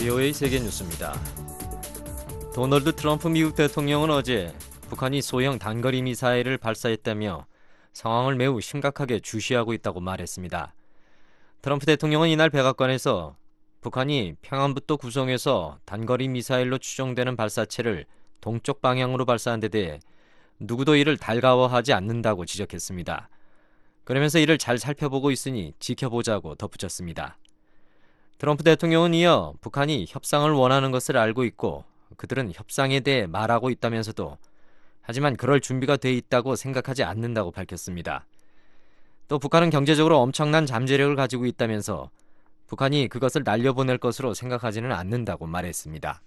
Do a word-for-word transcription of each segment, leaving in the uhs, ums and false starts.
비오에이 세계뉴스입니다. 도널드 트럼프 미국 대통령은 어제 북한이 소형 단거리 미사일을 발사했다며 상황을 매우 심각하게 주시하고 있다고 말했습니다. 트럼프 대통령은 이날 백악관에서 북한이 평안북도 구성에서 단거리 미사일로 추정되는 발사체를 동쪽 방향으로 발사한 데 대해 누구도 이를 달가워하지 않는다고 지적했습니다. 그러면서 이를 잘 살펴보고 있으니 지켜보자고 덧붙였습니다. 트럼프 대통령은 이어 북한이 협상을 원하는 것을 알고 있고 그들은 협상에 대해 말하고 있다면서도 하지만 그럴 준비가 돼 있다고 생각하지 않는다고 밝혔습니다. 또 북한은 경제적으로 엄청난 잠재력을 가지고 있다면서 북한이 그것을 날려보낼 것으로 생각하지는 않는다고 말했습니다.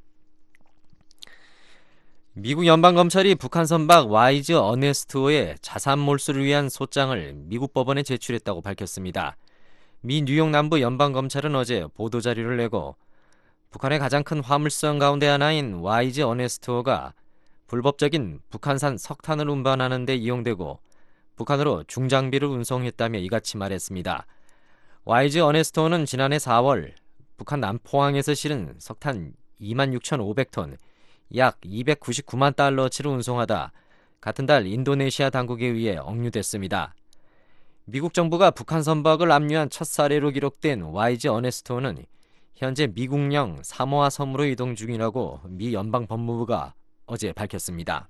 미국 연방검찰이 북한 선박 와이즈 어네스트호의 자산 몰수를 위한 소장을 미국 법원에 제출했다고 밝혔습니다. 미 뉴욕 남부 연방검찰은 어제 보도자료를 내고 북한의 가장 큰 화물선 가운데 하나인 와이즈 어네스트호가 불법적인 북한산 석탄을 운반하는 데 이용되고 북한으로 중장비를 운송했다며 이같이 말했습니다. 와이즈 어네스트호는 지난해 사월 북한 남포항에서 실은 석탄 이만 육천오백 톤, 약 이백구십구만 달러치를 운송하다 같은 달 인도네시아 당국에 의해 억류됐습니다. 미국 정부가 북한 선박을 압류한 첫 사례로 기록된 와이즈 어네스트호는 현재 미국령 사모아 섬으로 이동 중이라고 미 연방법무부가 어제 밝혔습니다.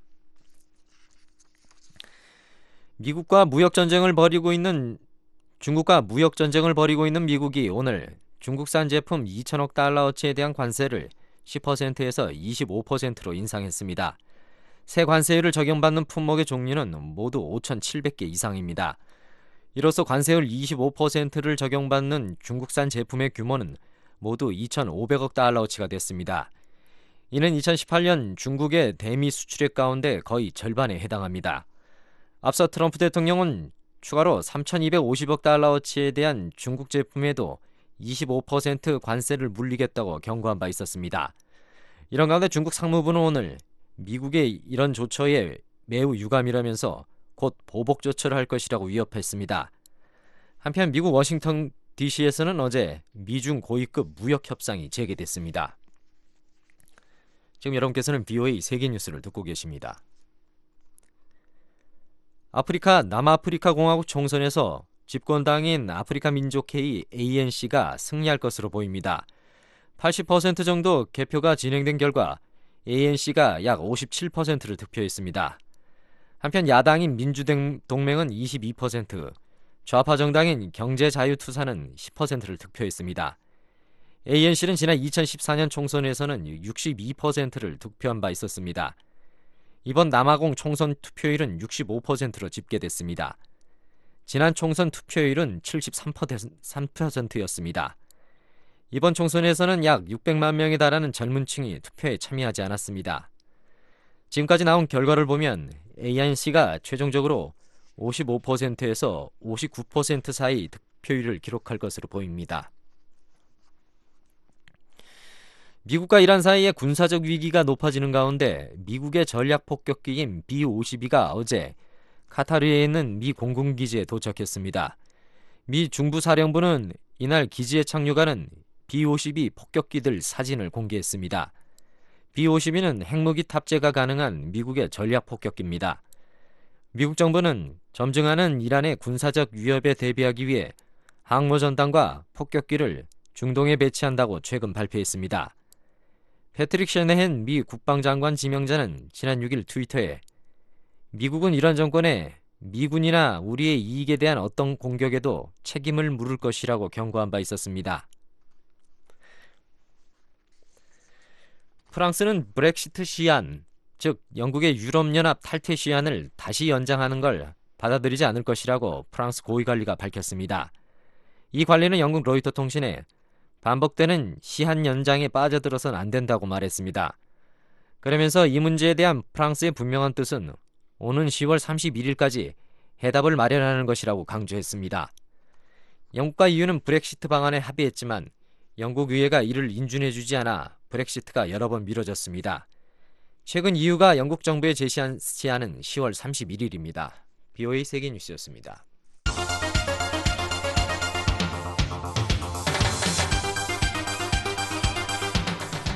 미국과 무역전쟁을 벌이고 있는 중국과 무역전쟁을 벌이고 있는 미국이 오늘 중국산 제품 이천억 달러어치에 대한 관세를 십 퍼센트에서 이십오 퍼센트로 인상했습니다. 새 관세율을 적용받는 품목의 종류는 모두 오천칠백 개 이상입니다. 이로써 관세율 이십오 퍼센트를 적용받는 중국산 제품의 규모는 모두 이천오백억 달러어치가 됐습니다. 이는 이천십팔 년 중국의 대미 수출액 가운데 거의 절반에 해당합니다. 앞서 트럼프 대통령은 추가로 삼천이백오십억 달러어치에 대한 중국 제품에도 이십오 퍼센트 관세를 물리겠다고 경고한 바 있었습니다. 이런 가운데 중국 상무부는 오늘 미국의 이런 조처에 매우 유감이라면서 곧 보복 조처를 할 것이라고 위협했습니다. 한편 미국 워싱턴 디씨에서는 어제 미중 고위급 무역 협상이 재개됐습니다. 지금 여러분께서는 비오에이 세계뉴스를 듣고 계십니다. 아프리카 남아프리카 공화국 총선에서 집권당인 아프리카 민족회의 에이엔씨가 승리할 것으로 보입니다. 팔십 퍼센트 정도 개표가 진행된 결과 에이엔씨가 약 오십칠 퍼센트를 득표했습니다. 한편 야당인 민주동맹은 이십이 퍼센트, 좌파 정당인 경제자유투사는 십 퍼센트를 득표했습니다. 에이엔씨는 지난 이천십사 년 총선에서는 육십이 퍼센트를 득표한 바 있었습니다. 이번 남아공 총선 투표율은 육십오 퍼센트로 집계됐습니다. 지난 총선 투표율은 칠십삼 퍼센트였습니다. 이번 총선에서는 약 육백만 명에 달하는 젊은 층이 투표에 참여하지 않았습니다. 지금까지 나온 결과를 보면 에이엔씨가 최종적으로 오십오 퍼센트에서 오십구 퍼센트 사이 득표율을 기록할 것으로 보입니다. 미국과 이란 사이에 군사적 위기가 높아지는 가운데 미국의 전략 폭격기인 비 오십이가 어제 카타르에 있는 미 공군기지에 도착했습니다. 미 중부사령부는 이날 기지에 착륙하는 비 오십이 폭격기들 사진을 공개했습니다. 비 오십이는 핵무기 탑재가 가능한 미국의 전략 폭격기입니다. 미국 정부는 점증하는 이란의 군사적 위협에 대비하기 위해 항모전단과 폭격기를 중동에 배치한다고 최근 발표했습니다. 패트릭 셰네헨 미 국방장관 지명자는 지난 육 일 트위터에 미국은 이란 정권에 미군이나 우리의 이익에 대한 어떤 공격에도 책임을 물을 것이라고 경고한 바 있었습니다. 프랑스는 브렉시트 시한, 즉 영국의 유럽연합 탈퇴 시한을 다시 연장하는 걸 받아들이지 않을 것이라고 프랑스 고위관리가 밝혔습니다. 이 관리는 영국 로이터 통신에 반복되는 시한 연장에 빠져들어선 안 된다고 말했습니다. 그러면서 이 문제에 대한 프랑스의 분명한 뜻은 오는 시월 삼십일일까지 해답을 마련하는 것이라고 강조했습니다. 영국과 이유는 브렉시트 방안에 합의했지만 영국 의회가 이를 인준해주지 않아 브렉시트가 여러 번 미뤄졌습니다. 최근 이유가 영국 정부에 제시한 시한은 시월 삼십일일입니다. 비오에이 세계뉴스였습니다.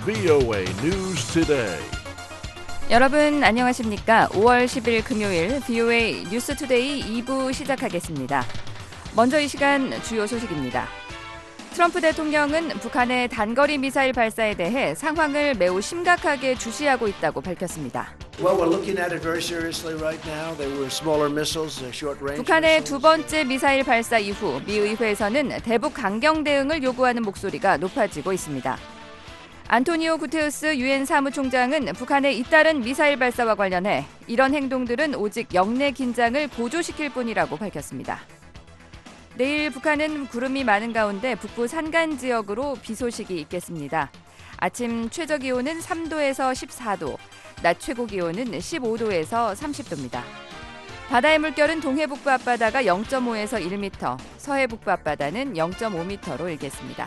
브이오에이 News Today. 여러분 안녕하십니까? 오월 십일 금요일 브이오에이 뉴스 투데이 이 부 시작하겠습니다. 먼저 이 시간 주요 소식입니다. 트럼프 대통령은 북한의 단거리 미사일 발사에 대해 상황을 매우 심각하게 주시하고 있다고 밝혔습니다. Well, we're looking at it very seriously right now. They were smaller missiles, short range. 북한의 두 번째 미사일 발사 이후 미 의회에서는 대북 강경 대응을 요구하는 목소리가 높아지고 있습니다. 안토니오 구테우스 유엔 사무총장은 북한의 잇따른 미사일 발사와 관련해 이런 행동들은 오직 영내 긴장을 고조시킬 뿐이라고 밝혔습니다. 내일 북한은 구름이 많은 가운데 북부 산간 지역으로 비 소식이 있겠습니다. 아침 최저 기온은 삼 도에서 십사 도, 낮 최고 기온은 십오 도에서 삼십 도입니다. 바다의 물결은 동해 북부 앞바다가 영 점 오에서 일 미터, 서해 북부 앞바다는 영 점 오 미터로 일겠습니다.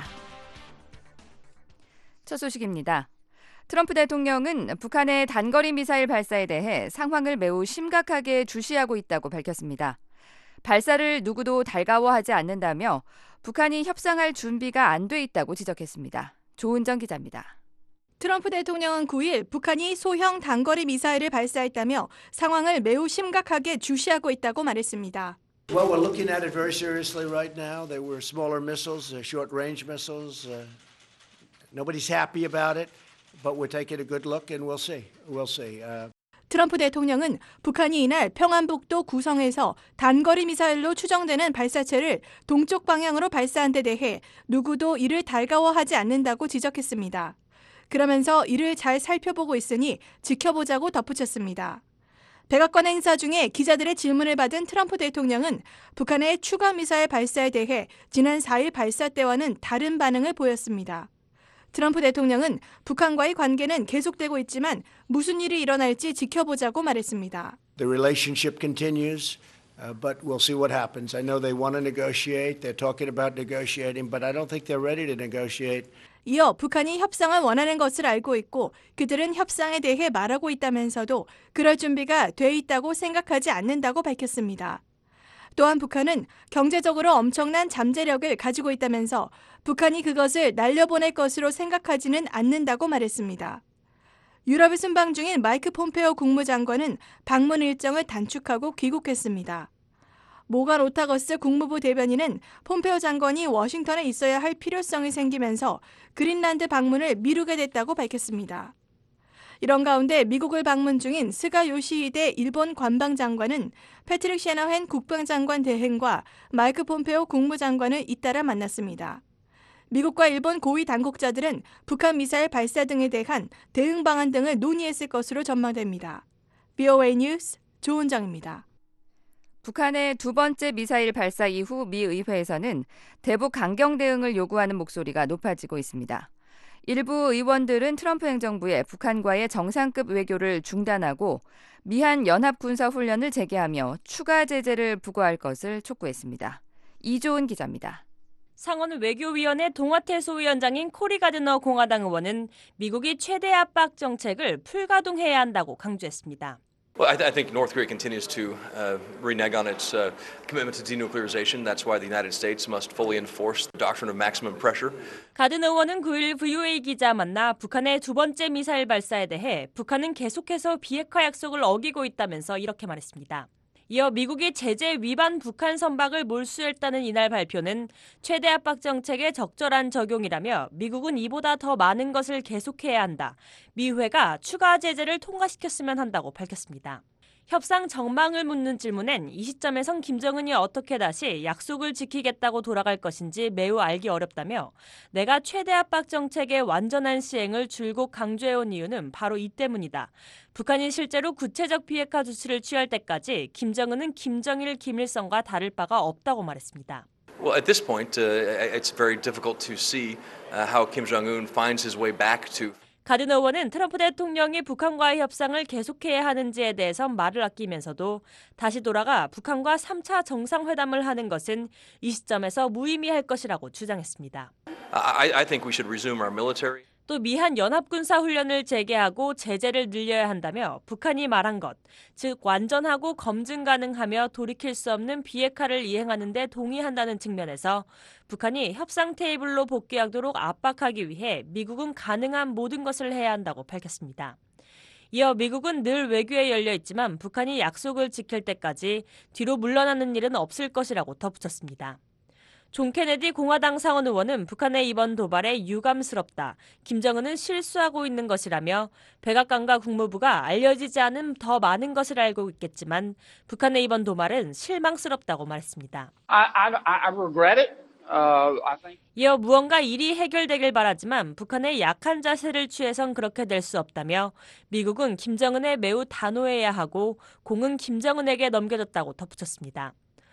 첫 소식입니다. 트럼프 대통령은 북한의 단거리 미사일 발사에 대해 상황을 매우 심각하게 주시하고 있다고 밝혔습니다. 발사를 누구도 달가워하지 않는다며 북한이 협상할 준비가 안 돼 있다고 지적했습니다. 조은정 기자입니다. 트럼프 대통령은 구 일 북한이 소형 단거리 미사일을 발사했다며 상황을 매우 심각하게 주시하고 있다고 말했습니다. Well, we're looking at it very seriously right now. They were smaller missiles, short range missiles. Uh, nobody's happy about it, but we're taking a good look and we'll see. We'll see. Uh, 트럼프 대통령은 북한이 이날 평안북도 구성에서 단거리 미사일로 추정되는 발사체를 동쪽 방향으로 발사한 데 대해 누구도 이를 달가워하지 않는다고 지적했습니다. 그러면서 이를 잘 살펴보고 있으니 지켜보자고 덧붙였습니다. 백악관 행사 중에 기자들의 질문을 받은 트럼프 대통령은 북한의 추가 미사일 발사에 대해 지난 사 일 발사 때와는 다른 반응을 보였습니다. 트럼프 대통령은 북한과의 관계는 계속되고 있지만 무슨 일이 일어날지 지켜보자고 말했습니다. the relationship continues, uh, but we'll see what happens. I know they want to negotiate. They're talking about negotiating, but I don't think they're ready to negotiate. 이어 북한이 협상을 원하는 것을 알고 있고 그들은 협상에 대해 말하고 있다면서도 그럴 준비가 돼 있다고 생각하지 않는다고 밝혔습니다. 또한 북한은 경제적으로 엄청난 잠재력을 가지고 있다면서 북한이 그것을 날려보낼 것으로 생각하지는 않는다고 말했습니다. 유럽을 순방 중인 마이크 폼페오 국무장관은 방문 일정을 단축하고 귀국했습니다. 모간 오타거스 국무부 대변인은 폼페오 장관이 워싱턴에 있어야 할 필요성이 생기면서 그린란드 방문을 미루게 됐다고 밝혔습니다. 이런 가운데 미국을 방문 중인 스가 요시히데 일본 관방장관은 패트릭 셰너헨 국방장관 대행과 마이크 폼페오 국무장관을 잇따라 만났습니다. 미국과 일본 고위 당국자들은 북한 미사일 발사 등에 대한 대응 방안 등을 논의했을 것으로 전망됩니다. 브이오에이 뉴스 조은정입니다. 북한의 두 번째 미사일 발사 이후 미 의회에서는 대북 강경 대응을 요구하는 목소리가 높아지고 있습니다. 일부 의원들은 트럼프 행정부에 북한과의 정상급 외교를 중단하고 미한 연합군사훈련을 재개하며 추가 제재를 부과할 것을 촉구했습니다. 이조은 기자입니다. 상원 외교위원회 동아태 소위원장인 코리 가드너 공화당 의원은 미국이 최대 압박 정책을 풀가동해야 한다고 강조했습니다. Well, I, th- I think North Korea continues to uh, renege on its uh, commitment to denuclearization. That's why the United States must fully enforce the doctrine of maximum pressure. 가드너 의원은 구 일 브이오에이 기자 만나 북한의 두 번째 미사일 발사에 대해 북한은 계속해서 비핵화 약속을 어기고 있다면서 이렇게 말했습니다. 이어 미국이 제재 위반 북한 선박을 몰수했다는 이날 발표는 최대 압박 정책의 적절한 적용이라며 미국은 이보다 더 많은 것을 계속해야 한다. 미회가 추가 제재를 통과시켰으면 한다고 밝혔습니다. 협상 전망을 묻는 질문엔 이 시점에선 김정은이 어떻게 다시 약속을 지키겠다고 돌아갈 것인지 매우 알기 어렵다며 내가 최대 압박 정책의 완전한 시행을 줄곧 강조해온 이유는 바로 이 때문이다. 북한이 실제로 구체적 비핵화 조치를 취할 때까지 김정은은 김정일, 김일성과 다를 바가 없다고 말했습니다. Well, at this point, uh, it's very difficult to see uh, how Kim Jong-un finds his way back to 가드너 의원은 트럼프 대통령이 북한과의 협상을 계속해야 하는지에 대해서 말을 아끼면서도 다시 돌아가 북한과 삼 차 정상회담을 하는 것은 이 시점에서 무의미할 것이라고 주장했습니다. I, I think we should resume our military. 또 미한 연합군사훈련을 재개하고 제재를 늘려야 한다며 북한이 말한 것, 즉 완전하고 검증 가능하며 돌이킬 수 없는 비핵화를 이행하는 데 동의한다는 측면에서 북한이 협상 테이블로 복귀하도록 압박하기 위해 미국은 가능한 모든 것을 해야 한다고 밝혔습니다. 이어 미국은 늘 외교에 열려 있지만 북한이 약속을 지킬 때까지 뒤로 물러나는 일은 없을 것이라고 덧붙였습니다. 존 케네디 공화당 상원 의원은 북한의 이번 도발에 유감스럽다. 김정은은 실수하고 있는 것이라며 백악관과 국무부가 알려지지 않은 더 많은 것을 알고 있겠지만 북한의 이번 도발은 실망스럽다고 말했습니다. I, I, I regret it. Uh, I think... 이어 무언가 일이 해결되길 바라지만 북한의 약한 자세를 취해선 그렇게 될 수 없다며 미국은 김정은에 매우 단호해야 하고 공은 김정은에게 넘겨졌다고 덧붙였습니다.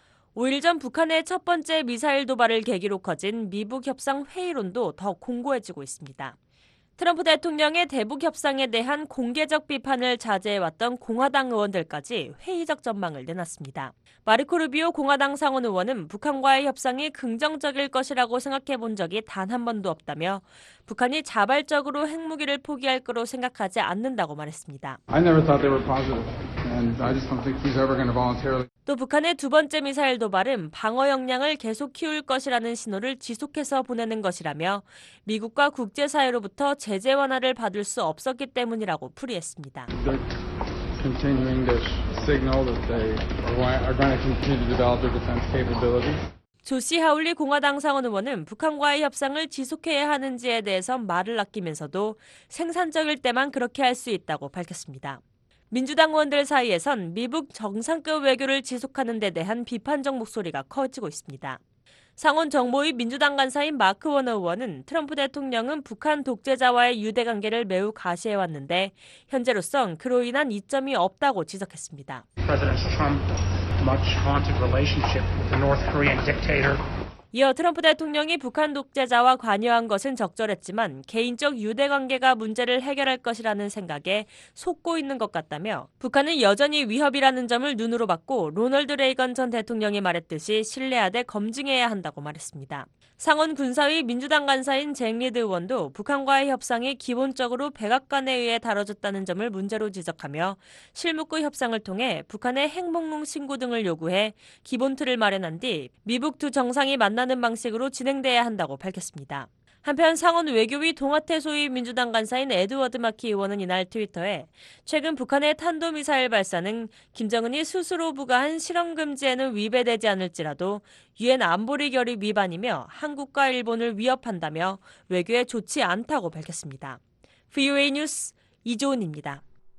오 일 전 북한의 첫 번째 미사일 도발을 계기로 커진 미북 협상 회의론도 더 공고해지고 있습니다. 트럼프 대통령의 대북 협상에 대한 공개적 비판을 자제해왔던 공화당 의원들까지 회의적 전망을 내놨습니다. 마르코 루비오 공화당 상원 의원은 북한과의 협상이 긍정적일 것이라고 생각해 본 적이 단 한 번도 없다며 북한이 자발적으로 핵무기를 포기할 거로 생각하지 않는다고 말했습니다. I never thought they were positive, and I just don't think he's ever going to voluntarily. 또 북한의 두 번째 미사일 도발은 방어 역량을 계속 키울 것이라는 신호를 지속해서 보내는 것이라며 미국과 국제사회로부터 제재 완화를 받을 수 없었기 때문이라고 풀이했습니다. They're continuing to signal that they are going to continue to develop their defense capabilities. 조시 하울리 공화당 상원 의원은 북한과의 협상을 지속해야 하는지에 대해서 말을 아끼면서도 생산적일 때만 그렇게 할 수 있다고 밝혔습니다. 민주당 의원들 사이에선 미북 정상급 외교를 지속하는 데 대한 비판적 목소리가 커지고 있습니다. 상원 정보위 민주당 간사인 마크 워너 의원은 트럼프 대통령은 북한 독재자와의 유대 관계를 매우 가시해왔는데 현재로선 그로 인한 이점이 없다고 지적했습니다. President Trump much haunted relationship with the North Korean dictator. 이어 트럼프 대통령이 북한 독재자와 관여한 것은 적절했지만 개인적 유대 관계가 문제를 해결할 것이라는 생각에 속고 있는 것 같다며 북한은 여전히 위협이라는 점을 눈으로 봤고 로널드 레이건 전 대통령이 말했듯이 신뢰하되 검증해야 한다고 말했습니다. 상원 군사위 민주당 간사인 잭 리드 의원도 북한과의 협상이 기본적으로 백악관에 의해 다뤄졌다는 점을 문제로 지적하며 실무급 협상을 통해 북한의 핵목록 신고 등을 요구해 기본 틀을 마련한 뒤 미북 두 정상이 만나는 방식으로 진행돼야 한다고 밝혔습니다. 한편 상원 외교위 동아태 소위 민주당 간사인 에드워드 마키 의원은 이날 트위터에 최근 북한의 탄도미사일 발사는 김정은이 스스로 부과한 실험 금지에는 위배되지 않을지라도 유엔 안보리 결의 위반이며 한국과 일본을 위협한다며 외교에 좋지 않다고 밝혔습니다. 브이오에이 뉴스 이조은입니다.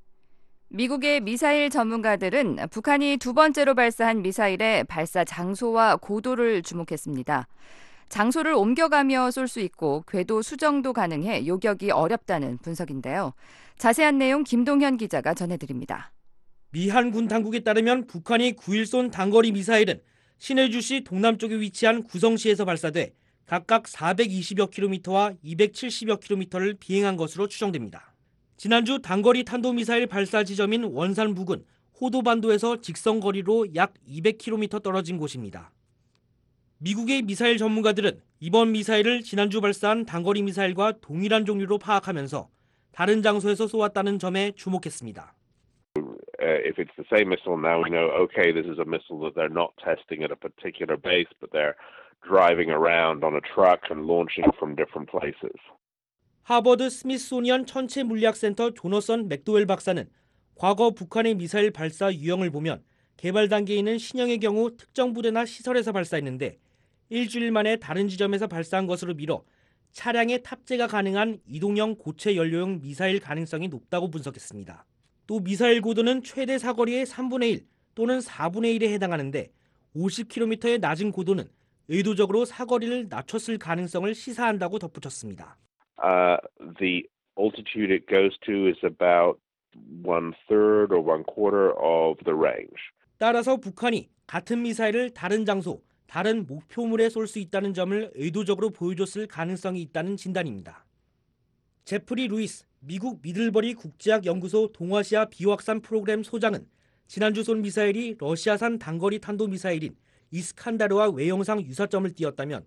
미국의 미사일 전문가들은 북한이 두 번째로 발사한 미사일의 발사 장소와 고도를 주목했습니다. 장소를 옮겨가며 쏠 수 있고 궤도 수정도 가능해 요격이 어렵다는 분석인데요. 자세한 내용 김동현 기자가 전해드립니다. 미 한군 당국에 따르면 북한이 구 일 쏜 단거리 미사일은 신해주시 동남쪽에 위치한 구성시에서 발사돼 각각 사백이십여 킬로미터와 이백칠십여 킬로미터를 비행한 것으로 추정됩니다. 지난주 단거리 탄도미사일 발사 지점인 원산 부근 호도반도에서 직선거리로 약 이백 킬로미터 떨어진 곳입니다. 미국의 미사일 전문가들은 이번 미사일을 지난주 발사한 단거리 미사일과 동일한 종류로 파악하면서 다른 장소에서 쏘았다는 점에 주목했습니다. Uh, if it's the same missile, now we know, okay, this is a missile that they're not testing at a particular base, but they're driving around on a truck and launching from different places. 하버드 스미소니언 천체 물리학센터 조너선 맥도웰 박사는 과거 북한의 미사일 발사 유형을 보면 개발 단계에 있는 신형의 경우 특정 부대나 시설에서 발사했는데 일주일 만에 다른 지점에서 발사한 것으로 미뤄 차량에 탑재가 가능한 이동형 고체 연료용 미사일 가능성이 높다고 분석했습니다. 또 미사일 고도는 최대 사거리의 삼분의 일 또는 사분의 일에 해당하는데 오십 킬로미터의 낮은 고도는 의도적으로 사거리를 낮췄을 가능성을 시사한다고 덧붙였습니다. Uh, the altitude it goes to is about one third or one quarter of the range. 따라서 북한이 같은 미사일을 다른 장소, 다른 목표물에 쏠 수 있다는 점을 의도적으로 보여줬을 가능성이 있다는 진단입니다. 제프리 루이스 미국 미들버리 국제학 연구소 동아시아 비확산 프로그램 소장은 지난주 쏜 미사일이 러시아산 단거리 탄도미사일인 이스칸다르와 외형상 유사점을 띄었다면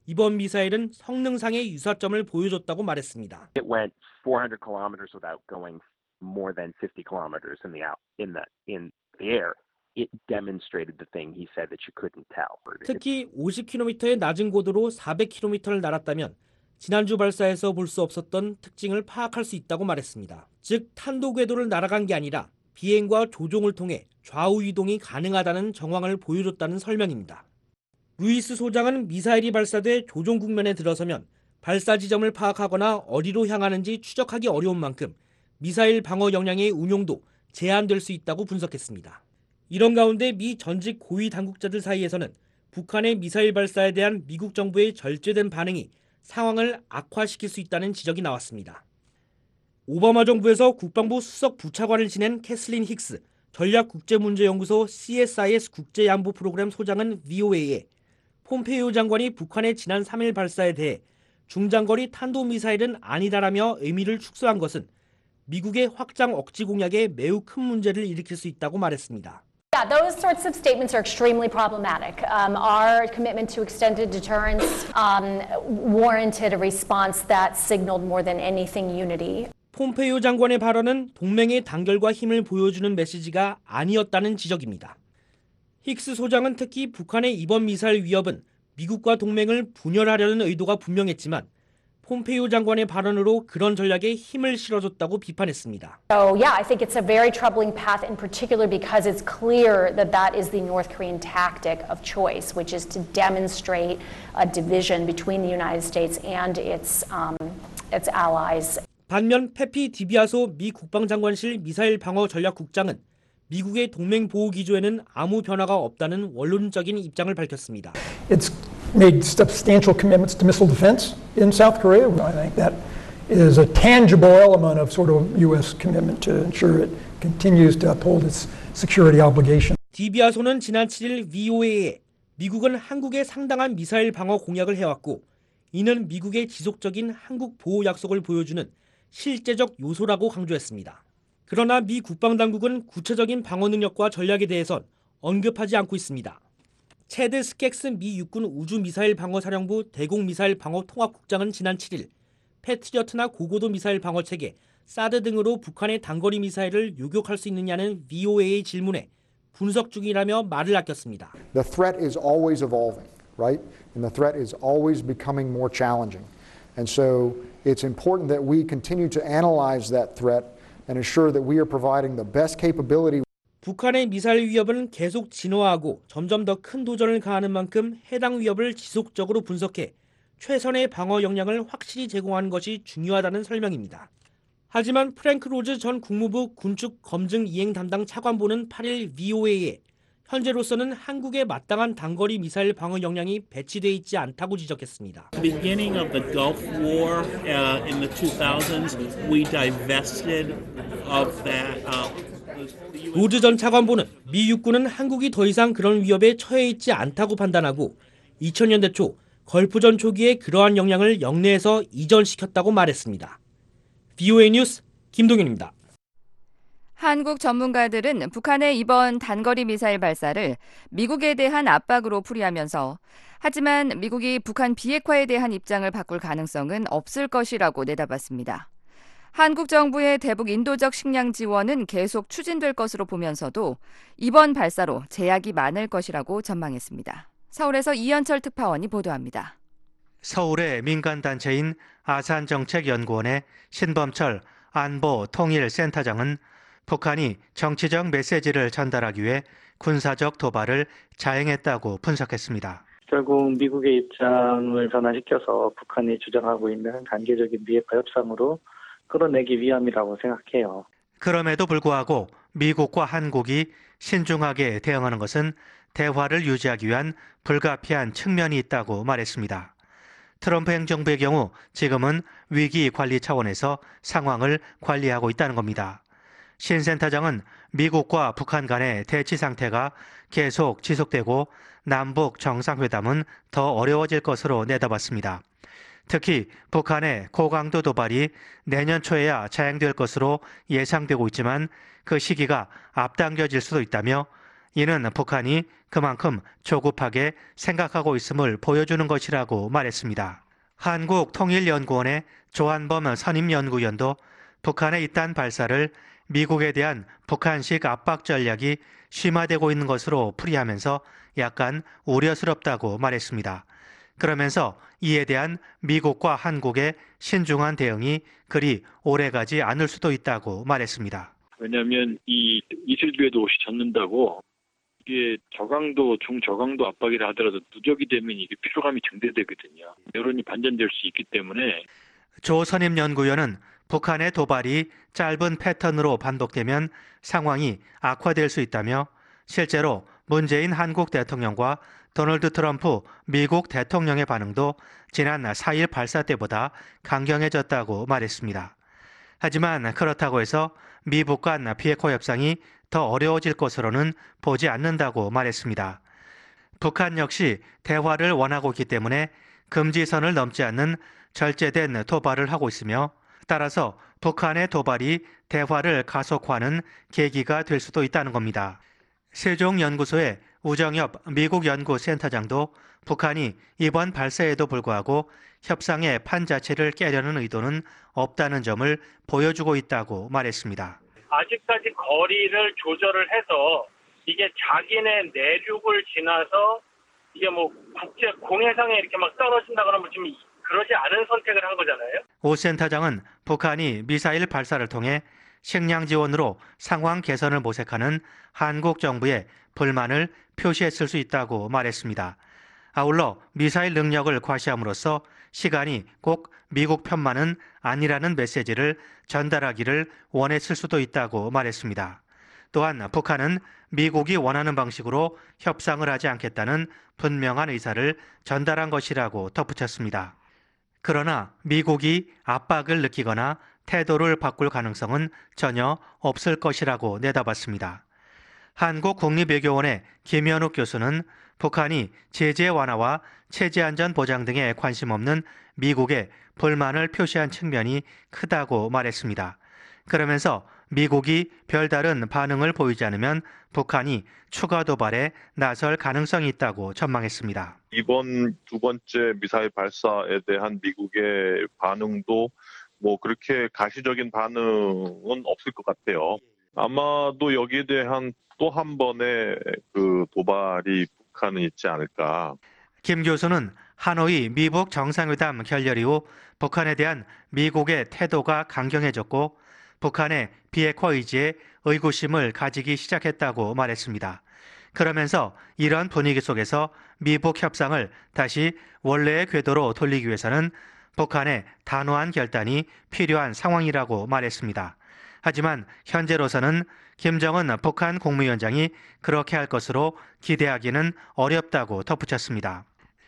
이번 미사일은 성능상의 유사점을 보여줬다고 말했습니다. It went four hundred kilometers without going more than fifty kilometers in the out in the in the air. It demonstrated the thing he said that you couldn't tell. 특히 오십 킬로미터의 낮은 고도로 사백 킬로미터를 날았다면 지난주 발사에서 볼 수 없었던 특징을 파악할 수 있다고 말했습니다. 즉 탄도 궤도를 날아간 게 아니라 비행과 조종을 통해 좌우 이동이 가능하다는 정황을 보여줬다는 설명입니다. 루이스 소장은 미사일이 발사돼 조종 국면에 들어서면 발사 지점을 파악하거나 어디로 향하는지 추적하기 어려운 만큼 미사일 방어 역량의 운용도 제한될 수 있다고 분석했습니다. 이런 가운데 미 전직 고위 당국자들 사이에서는 북한의 미사일 발사에 대한 미국 정부의 절제된 반응이 상황을 악화시킬 수 있다는 지적이 나왔습니다. 오바마 정부에서 국방부 수석 부차관을 지낸 캐슬린 힉스 전략국제문제연구소 씨에스아이에스 국제안보 프로그램 소장은 브이오에이에 폼페이오 장관이 북한의 지난 삼 일 발사에 대해 중장거리 탄도미사일은 아니다라며 의미를 축소한 것은 미국의 확장 억지 공약에 매우 큰 문제를 일으킬 수 있다고 말했습니다. Yeah, those sorts of statements are extremely problematic. Um, our commitment to extended deterrence um, warranted a response that signaled more than anything unity. 폼페이오 장관의 발언은 동맹의 단결과 힘을 보여주는 메시지가 아니었다는 지적입니다. 힉스 소장은 특히 북한의 이번 미사일 위협은 미국과 동맹을 분열하려는 의도가 분명했지만 폼페이오 장관의 발언으로 그런 전략에 힘을 실어줬다고 비판했습니다. So yeah, I think it's a very troubling path in particular because it's clear that that is the North Korean tactic of choice, which is to demonstrate a division between the United States and its um, its allies. 반면 페피 디비아소 미 국방장관실 미사일 방어 전략국장은 미국의 동맹 보호 기조에는 아무 변화가 없다는 원론적인 입장을 밝혔습니다. It's made substantial commitments to missile defense in South Korea. I think that is a tangible element of sort of U S commitment to ensure it continues to uphold its security obligation. 디비아소는 지난 칠 일 브이오에이에 미국은 한국에 상당한 미사일 방어 공약을 해왔고 이는 미국의 지속적인 한국 보호 약속을 보여주는 실제적 요소라고 강조했습니다. 그러나 미 국방당국은 구체적인 방어 능력과 전략에 대해선 언급하지 않고 있습니다. 체드 스켑스 미 육군 우주미사일 방어사령부 대공미사일 방어통합국장은 지난 칠 일 패트리어트나 고고도 미사일 방어체계, 사드 등으로 북한의 단거리 미사일을 요격할 수 있느냐는 브이오에이의 질문에 분석 중이라며 말을 아꼈습니다. The threat is always evolving, right? And the threat is always becoming more challenging. And so it's important that we continue to analyze that threat and ensure that we are providing the best capability. 북한의 미사일 위협은 계속 진화하고 점점 더 큰 도전을 가하는 만큼 해당 위협을 지속적으로 분석해 최선의 방어 역량을 확실히 제공하는 것이 중요하다는 설명입니다. 하지만 프랭크 로즈 전 국무부 군축 검증 이행 담당 차관보는 팔 일 브이오에이에 현재로서는 한국에 마땅한 단거리 미사일 방어 역량이 배치돼 있지 않다고 지적했습니다. Beginning of the Gulf War uh, in the two thousands, we divested of that. Uh, 로즈 전 차관보는 미 육군은 한국이 더 이상 그런 위협에 처해 있지 않다고 판단하고 이천 년대 초 걸프전 초기에 그러한 역량을 영내에서 이전시켰다고 말했습니다. 브이오에이 뉴스 김동현입니다. 한국 전문가들은 북한의 이번 단거리 미사일 발사를 미국에 대한 압박으로 풀이하면서 하지만 미국이 북한 비핵화에 대한 입장을 바꿀 가능성은 없을 것이라고 내다봤습니다. 한국 정부의 대북 인도적 식량 지원은 계속 추진될 것으로 보면서도 이번 발사로 제약이 많을 것이라고 전망했습니다. 서울에서 이현철 특파원이 보도합니다. 서울의 민간단체인 아산정책연구원의 신범철 안보통일센터장은 북한이 정치적 메시지를 전달하기 위해 군사적 도발을 자행했다고 분석했습니다. 결국 미국의 입장을 변화시켜서 북한이 주장하고 있는 단계적인 비핵화 협상으로 끌어내기 위함이라고 생각해요. 그럼에도 불구하고 미국과 한국이 신중하게 대응하는 것은 대화를 유지하기 위한 불가피한 측면이 있다고 말했습니다. 트럼프 행정부의 경우 지금은 위기 관리 차원에서 상황을 관리하고 있다는 겁니다. 신 센터장은 미국과 북한 간의 대치 상태가 계속 지속되고 남북 정상회담은 더 어려워질 것으로 내다봤습니다. 특히 북한의 고강도 도발이 내년 초에야 자행될 것으로 예상되고 있지만 그 시기가 앞당겨질 수도 있다며 이는 북한이 그만큼 조급하게 생각하고 있음을 보여주는 것이라고 말했습니다. 한국통일연구원의 조한범 선임연구위원도 북한의 이딴 발사를 미국에 대한 북한식 압박 전략이 심화되고 있는 것으로 풀이하면서 약간 우려스럽다고 말했습니다. 그러면서 이에 대한 미국과 한국의 신중한 대응이 그리 오래가지 않을 수도 있다고 말했습니다. 왜냐하면 이 이슬 기회도 옷이 젖는다고 이게 저강도, 중저강도 압박이라 하더라도 누적이 되면 이게 피로감이 증대되거든요. 여론이 반전될 수 있기 때문에. 조 선임 연구위원은 북한의 도발이 짧은 패턴으로 반복되면 상황이 악화될 수 있다며 실제로 문재인 한국 대통령과 도널드 트럼프 미국 대통령의 반응도 지난 사 일 발사 때보다 강경해졌다고 말했습니다. 하지만 그렇다고 해서 미북 간 비핵화 협상이 더 어려워질 것으로는 보지 않는다고 말했습니다. 북한 역시 대화를 원하고 있기 때문에 금지선을 넘지 않는 절제된 도발을 하고 있으며 따라서 북한의 도발이 대화를 가속화하는 계기가 될 수도 있다는 겁니다. 세종연구소의 우정엽 미국 연구센터장도 북한이 이번 발사에도 불구하고 협상의 판 자체를 깨려는 의도는 없다는 점을 보여주고 있다고 말했습니다. 아직까지 거리를 조절을 해서 이게 자기네 내륙을 지나서 이게 뭐 국제 공해상에 이렇게 막 떨어진다 그러면 지금 그러지 않은 선택을 한 거잖아요. 오 센터장은 북한이 미사일 발사를 통해 식량 지원으로 상황 개선을 모색하는 한국 정부에 불만을 표시했을 수 있다고 말했습니다. 아울러 미사일 능력을 과시함으로써 시간이 꼭 미국 편만은 아니라는 메시지를 전달하기를 원했을 수도 있다고 말했습니다. 또한 북한은 미국이 원하는 방식으로 협상을 하지 않겠다는 분명한 의사를 전달한 것이라고 덧붙였습니다. 그러나 미국이 압박을 느끼거나 태도를 바꿀 가능성은 전혀 없을 것이라고 내다봤습니다. 한국국립외교원의 김현욱 교수는 북한이 제재 완화와 체제 안전 보장 등에 관심 없는 미국에 불만을 표시한 측면이 크다고 말했습니다. 그러면서 미국이 별다른 반응을 보이지 않으면 북한이 추가 도발에 나설 가능성이 있다고 전망했습니다. 이번 두 번째 미사일 발사에 대한 미국의 반응도 뭐 그렇게 가시적인 반응은 없을 것 같아요. 아마도 여기에 대한 또 한 번의 그 도발이 북한은 있지 않을까. 김 교수는 하노이 미북 정상회담 결렬 이후 북한에 대한 미국의 태도가 강경해졌고 북한의 비핵화 의지에 의구심을 가지기 시작했다고 말했습니다. 그러면서 이런 분위기 속에서 미북 협상을 다시 원래의 궤도로 돌리기 위해서는 북한의 단호한 결단이 필요한 상황이라고 말했습니다. 하지만 현재로서는 김정은 북한 국무위원장이 그렇게 할 것으로 기대하기는 어렵다고 덧붙였습니다.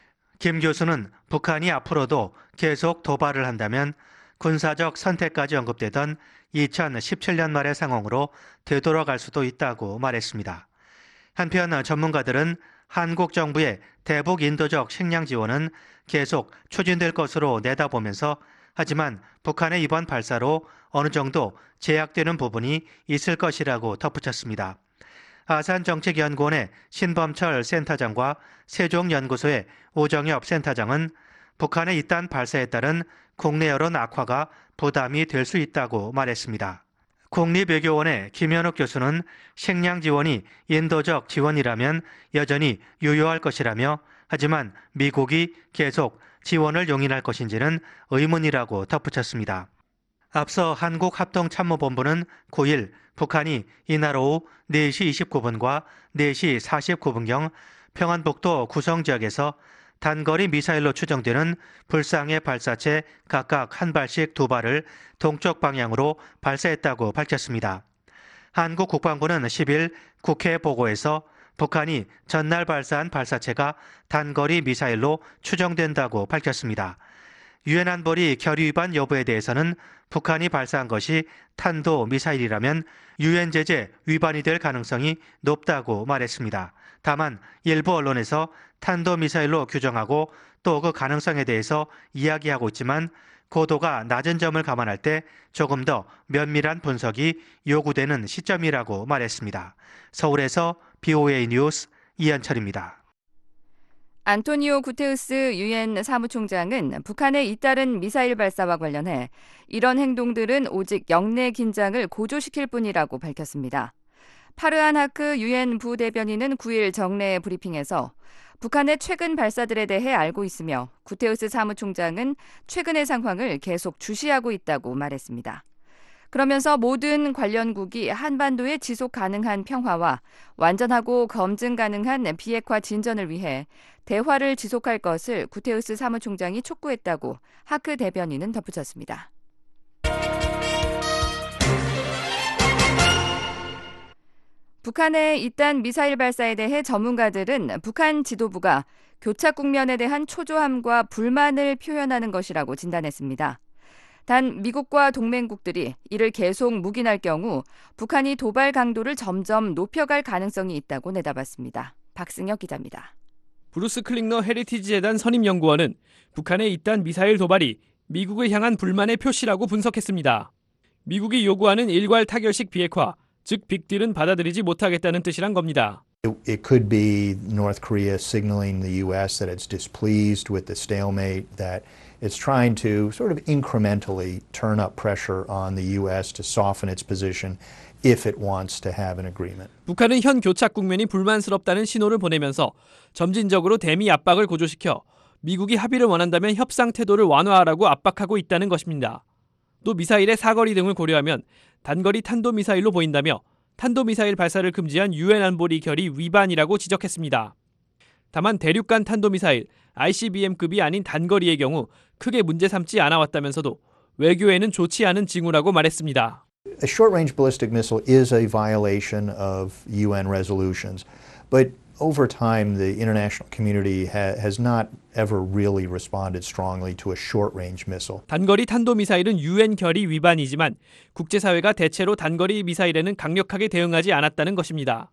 김 교수는 북한이 앞으로도 계속 도발을 한다면 군사적 선택까지 언급되던 이천십칠 년 말의 상황으로 되돌아갈 수도 있다고 말했습니다. 한편 전문가들은 한국 정부의 대북 인도적 식량 지원은 계속 추진될 것으로 내다보면서 하지만 북한의 이번 발사로 어느 정도 제약되는 부분이 있을 것이라고 덧붙였습니다. 아산정책연구원의 신범철 센터장과 세종연구소의 오정엽 센터장은 북한의 이딴 발사에 따른 국내 여론 악화가 부담이 될 수 있다고 말했습니다. 국립외교원의 김현욱 교수는 식량 지원이 인도적 지원이라면 여전히 유효할 것이라며 하지만 미국이 계속 지원을 용인할 것인지는 의문이라고 덧붙였습니다. 앞서 한국합동참모본부는 구 일 북한이 이날 오후 네 시 이십구 분과 네 시 사십구 분경 평안북도 구성지역에서 단거리 미사일로 추정되는 불상의 발사체 각각 한 발씩 두 발을 동쪽 방향으로 발사했다고 밝혔습니다. 한국 국방부는 십 일 국회 보고에서 북한이 전날 발사한 발사체가 단거리 미사일로 추정된다고 밝혔습니다. 유엔 안보리 결의 위반 여부에 대해서는 북한이 발사한 것이 탄도 미사일이라면 유엔 제재 위반이 될 가능성이 높다고 말했습니다. 다만 일부 언론에서 탄도 미사일로 규정하고 또 그 가능성에 대해서 이야기하고 있지만 고도가 낮은 점을 감안할 때 조금 더 면밀한 분석이 요구되는 시점이라고 말했습니다. 서울에서 비오에이 뉴스 이현철입니다. 안토니오 구테우스 유엔 사무총장은 북한의 잇따른 미사일 발사와 관련해 이런 행동들은 오직 영내 긴장을 고조시킬 뿐이라고 밝혔습니다. 파르한 하크 유엔 부대변인은 구일 정례 브리핑에서 북한의 최근 발사들에 대해 알고 있으며 구테우스 사무총장은 최근의 상황을 계속 주시하고 있다고 말했습니다. 그러면서 모든 관련국이 한반도의 지속 가능한 평화와 완전하고 검증 가능한 비핵화 진전을 위해 대화를 지속할 것을 구테우스 사무총장이 촉구했다고 하크 대변인은 덧붙였습니다. 북한의 잇따른 미사일 발사에 대해 전문가들은 북한 지도부가 교착 국면에 대한 초조함과 불만을 표현하는 것이라고 진단했습니다. 단 미국과 동맹국들이 이를 계속 묵인할 경우 북한이 도발 강도를 점점 높여갈 가능성이 있다고 내다봤습니다. 박승혁 기자입니다. 브루스 클링너 헤리티지 재단 선임연구원은 북한의 잇따른 미사일 도발이 미국을 향한 불만의 표시라고 분석했습니다. 미국이 요구하는 일괄 타결식 비핵화, 즉 빅딜은 받아들이지 못하겠다는 뜻이란 겁니다. It could be North Korea signaling the U S that it's displeased with the stalemate, that it's trying to sort of incrementally turn up pressure on the U S to soften its position if it wants to have an agreement. 북한은 현 교착 국면이 불만스럽다는 신호를 보내면서 점진적으로 대미 압박을 고조시켜 미국이 합의를 원한다면 협상 태도를 완화하라고 압박하고 있다는 것입니다. 또 미사일의 사거리 등을 고려하면 단거리 탄도미사일로 보인다며 탄도미사일 발사를 금지한 유엔 안보리 결의 위반이라고 지적했습니다. 다만 대륙간 탄도미사일 아이씨비엠급이 아닌 단거리의 경우 크게 문제 삼지 않아왔다면서도 외교에는 좋지 않은 징후라고 말했습니다. A short-range ballistic missile is a violation of U N resolutions, but over time the international community ha- has not ever really responded strongly to a short-range missile. 단거리 탄도미사일은 유엔 결의 위반이지만 국제사회가 대체로 단거리 미사일에는 강력하게 대응하지 않았다는 것입니다.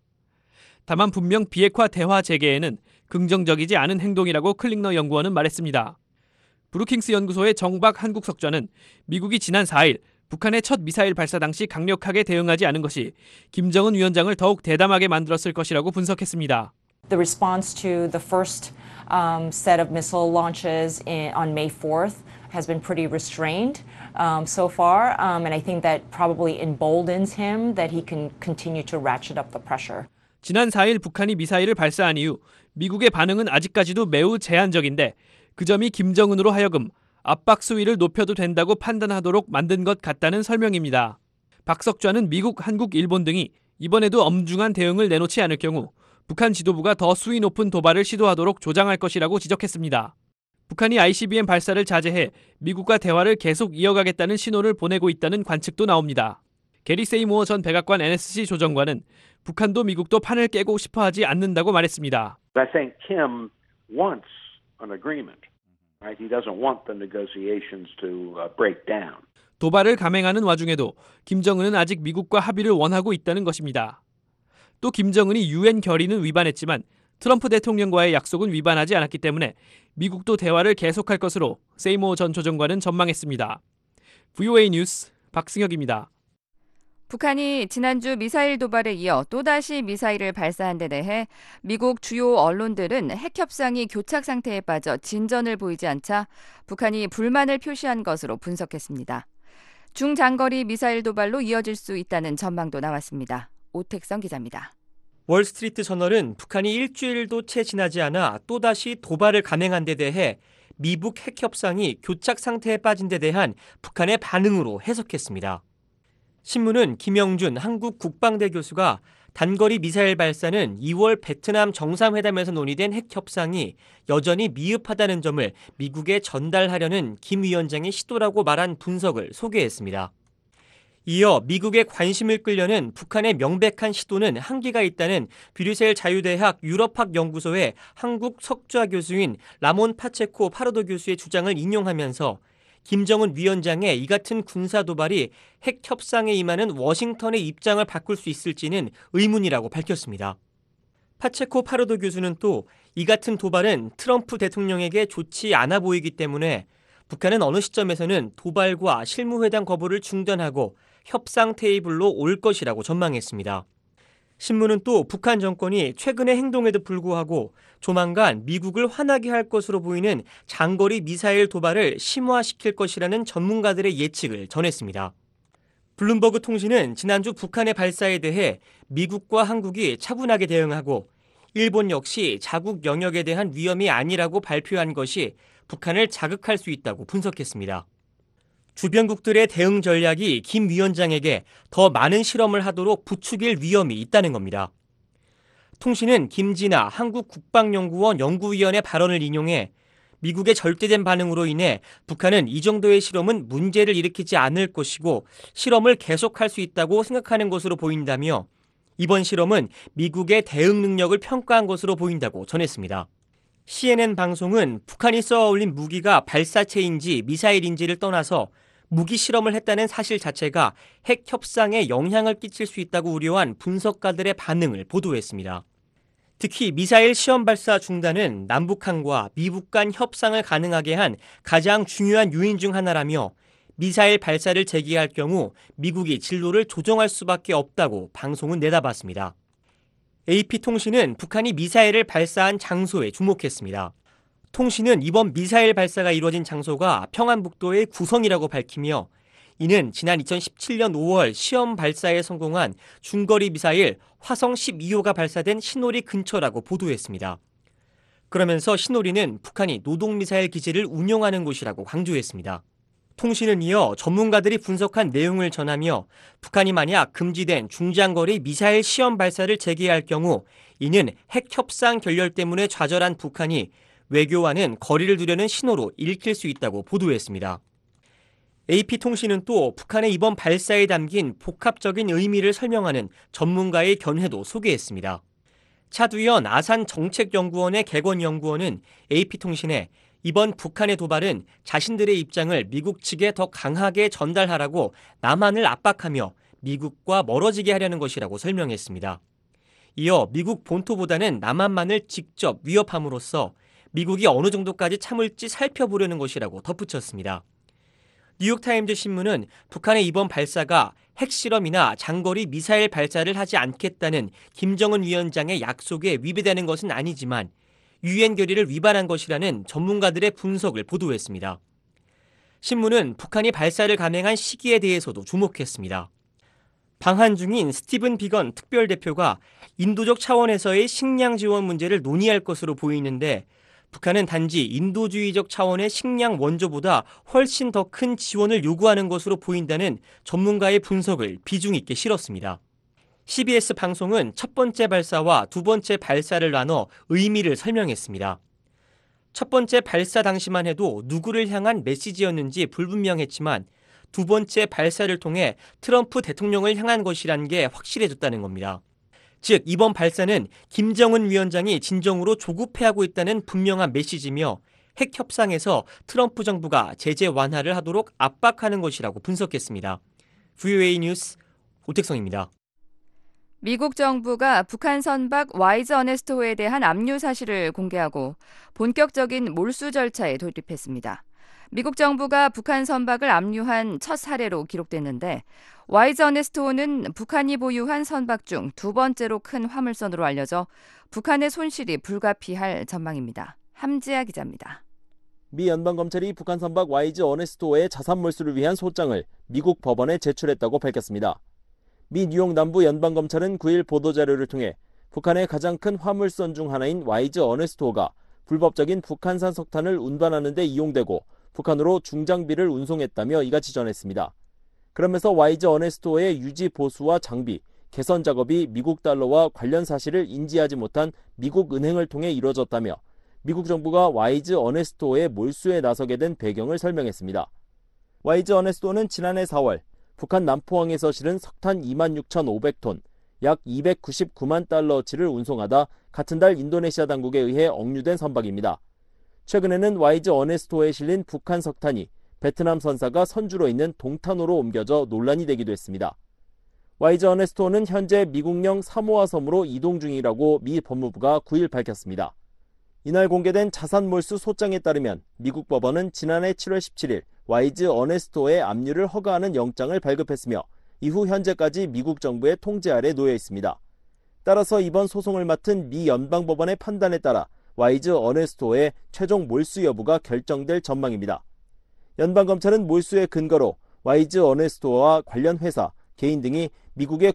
다만 분명 비핵화 대화 재개에는 긍정적이지 않은 행동이라고 클링너 연구원은 말했습니다. 브루킹스 연구소의 정박 한국석좌는 미국이 지난 사일 북한의 첫 미사일 발사 당시 강력하게 대응하지 않은 것이 김정은 위원장을 더욱 대담하게 만들었을 것이라고 분석했습니다. The response to the first um, set of missile launches in, on May fourth has been pretty restrained um, so far, um, and I think that probably emboldens him that he can continue to ratchet up the pressure. 지난 사일 북한이 미사일을 발사한 이후 미국의 반응은 아직까지도 매우 제한적인데 그 점이 김정은으로 하여금 압박 수위를 높여도 된다고 판단하도록 만든 것 같다는 설명입니다. 박석좌는 미국, 한국, 일본 등이 이번에도 엄중한 대응을 내놓지 않을 경우 북한 지도부가 더 수위 높은 도발을 시도하도록 조장할 것이라고 지적했습니다. 북한이 아이씨비엠 발사를 자제해 미국과 대화를 계속 이어가겠다는 신호를 보내고 있다는 관측도 나옵니다. 게리 세이모어 전 백악관 엔에스씨 조정관은 북한도 미국도 판을 깨고 싶어하지 않는다고 말했습니다. I think Kim wants an agreement. Right? He doesn't want the negotiations to uh, break down. 도발을 감행하는 와중에도 김정은은 아직 미국과 합의를 원하고 있다는 것입니다. 또 김정은이 유엔 결의는 위반했지만 트럼프 대통령과의 약속은 위반하지 않았기 때문에 미국도 대화를 계속할 것으로 세이모 전 조정관은 전망했습니다. 브이오에이 뉴스 박승혁입니다. 북한이 지난주 미사일 도발에 이어 또다시 미사일을 발사한 데 대해 미국 주요 언론들은 핵 협상이 교착 상태에 빠져 진전을 보이지 않자 북한이 불만을 표시한 것으로 분석했습니다. 중장거리 미사일 도발로 이어질 수 있다는 전망도 나왔습니다. 오택성 기자입니다. 월스트리트 저널은 북한이 일주일도 채 지나지 않아 또다시 도발을 감행한 데 대해 미북 핵 협상이 교착 상태에 빠진 데 대한 북한의 반응으로 해석했습니다. 신문은 김영준 한국 국방대 교수가 단거리 미사일 발사는 이월 베트남 정상회담에서 논의된 핵 협상이 여전히 미흡하다는 점을 미국에 전달하려는 김 위원장의 시도라고 말한 분석을 소개했습니다. 이어 미국의 관심을 끌려는 북한의 명백한 시도는 한계가 있다는 브뤼셀 자유대학 유럽학 연구소의 한국 석좌 교수인 라몬 파체코 파르도 교수의 주장을 인용하면서 김정은 위원장의 이 같은 군사 도발이 핵 협상에 임하는 워싱턴의 입장을 바꿀 수 있을지는 의문이라고 밝혔습니다. 파체코 파르도 교수는 또 이 같은 도발은 트럼프 대통령에게 좋지 않아 보이기 때문에 북한은 어느 시점에서는 도발과 실무회담 거부를 중단하고 협상 테이블로 올 것이라고 전망했습니다. 신문은 또 북한 정권이 최근의 행동에도 불구하고 조만간 미국을 화나게 할 것으로 보이는 장거리 미사일 도발을 심화시킬 것이라는 전문가들의 예측을 전했습니다. 블룸버그 통신은 지난주 북한의 발사에 대해 미국과 한국이 차분하게 대응하고 일본 역시 자국 영역에 대한 위험이 아니라고 발표한 것이 북한을 자극할 수 있다고 분석했습니다. 주변국들의 대응 전략이 김 위원장에게 더 많은 실험을 하도록 부추길 위험이 있다는 겁니다. 통신은 김진아 한국 국방연구원 연구위원의 발언을 인용해 미국의 절대된 반응으로 인해 북한은 이 정도의 실험은 문제를 일으키지 않을 것이고 실험을 계속할 수 있다고 생각하는 것으로 보인다며 이번 실험은 미국의 대응 능력을 평가한 것으로 보인다고 전했습니다. 씨엔엔 방송은 북한이 쏘아올린 무기가 발사체인지 미사일인지를 떠나서 무기 실험을 했다는 사실 자체가 핵 협상에 영향을 끼칠 수 있다고 우려한 분석가들의 반응을 보도했습니다. 특히 미사일 시험 발사 중단은 남북한과 미국 간 협상을 가능하게 한 가장 중요한 요인 중 하나라며 미사일 발사를 재개할 경우 미국이 진로를 조정할 수밖에 없다고 방송은 내다봤습니다. 에이피통신은 북한이 미사일을 발사한 장소에 주목했습니다. 통신은 이번 미사일 발사가 이루어진 장소가 평안북도의 구성이라고 밝히며 이는 지난 이천십칠 년 오월 시험 발사에 성공한 중거리 미사일 화성 십이 호가 발사된 신오리 근처라고 보도했습니다. 그러면서 신오리는 북한이 노동미사일 기지를 운용하는 곳이라고 강조했습니다. 통신은 이어 전문가들이 분석한 내용을 전하며 북한이 만약 금지된 중장거리 미사일 시험 발사를 재개할 경우 이는 핵 협상 결렬 때문에 좌절한 북한이 외교와는 거리를 두려는 신호로 읽힐 수 있다고 보도했습니다. 에이피통신은 또 북한의 이번 발사에 담긴 복합적인 의미를 설명하는 전문가의 견해도 소개했습니다. 차두현 아산정책연구원의 객원연구원은 에이피통신에 이번 북한의 도발은 자신들의 입장을 미국 측에 더 강하게 전달하라고 남한을 압박하며 미국과 멀어지게 하려는 것이라고 설명했습니다. 이어 미국 본토보다는 남한만을 직접 위협함으로써 미국이 어느 정도까지 참을지 살펴보려는 것이라고 덧붙였습니다. 뉴욕타임즈 신문은 북한의 이번 발사가 핵실험이나 장거리 미사일 발사를 하지 않겠다는 김정은 위원장의 약속에 위배되는 것은 아니지만 유엔 결의를 위반한 것이라는 전문가들의 분석을 보도했습니다. 신문은 북한이 발사를 감행한 시기에 대해서도 주목했습니다. 방한 중인 스티븐 비건 특별대표가 인도적 차원에서의 식량 지원 문제를 논의할 것으로 보이는데 북한은 단지 인도주의적 차원의 식량 원조보다 훨씬 더 큰 지원을 요구하는 것으로 보인다는 전문가의 분석을 비중 있게 실었습니다. 씨비에스 방송은 첫 번째 발사와 두 번째 발사를 나눠 의미를 설명했습니다. 첫 번째 발사 당시만 해도 누구를 향한 메시지였는지 불분명했지만 두 번째 발사를 통해 트럼프 대통령을 향한 것이라는 게 확실해졌다는 겁니다. 즉 이번 발사는 김정은 위원장이 진정으로 조급해하고 있다는 분명한 메시지며 핵 협상에서 트럼프 정부가 제재 완화를 하도록 압박하는 것이라고 분석했습니다. 브이오에이 뉴스 오택성입니다. 미국 정부가 북한 선박 와이즈 어네스트호에 대한 압류 사실을 공개하고 본격적인 몰수 절차에 돌입했습니다. 미국 정부가 북한 선박을 압류한 첫 사례로 기록됐는데 와이즈 어네스트호는 북한이 보유한 선박 중 두 번째로 큰 화물선으로 알려져 북한의 손실이 불가피할 전망입니다. 함지아 기자입니다. 미 연방검찰이 북한 선박 와이즈 어네스트호의 자산 몰수를 위한 소장을 미국 법원에 제출했다고 밝혔습니다. 미 뉴욕 남부 연방검찰은 구 일 보도자료를 통해 북한의 가장 큰 화물선 중 하나인 와이즈 어네스트호가 불법적인 북한산 석탄을 운반하는 데 이용되고 북한으로 중장비를 운송했다며 이같이 전했습니다. 그러면서 와이즈 어네스트호의 유지 보수와 장비, 개선 작업이 미국 달러와 관련 사실을 인지하지 못한 미국 은행을 통해 이루어졌다며 미국 정부가 와이즈 어네스트호의 몰수에 나서게 된 배경을 설명했습니다. 와이즈 어네스트호는 지난해 사월 북한 남포항에서 실은 석탄 이만 육천오백 톤, 약 이백구십구만 달러어치를 운송하다 같은 달 인도네시아 당국에 의해 억류된 선박입니다. 최근에는 와이즈 어네스트호에 실린 북한 석탄이 베트남 선사가 선주로 있는 동탄호로 옮겨져 논란이 되기도 했습니다. 와이즈 어네스트호는 현재 미국령 사모아 섬으로 이동 중이라고 미 법무부가 구 일 밝혔습니다. 이날 공개된 자산 몰수 소장에 따르면 미국 법원은 지난해 칠월 십칠일 와이즈 어네스토의 압류를 허가하는 영장을 발급했으며 이후 현재까지 미국 정부의 통제 아래 놓여 있습니다. 따라서 이번 소송을 맡은 미 연방법원의 판단에 따라 와이즈 어네스토의 최종 몰수 여부가 결정될 전망입니다. 연방검찰은 몰수의 근거로 와이즈 어네스토와 관련 회사, 개인 등이 미국의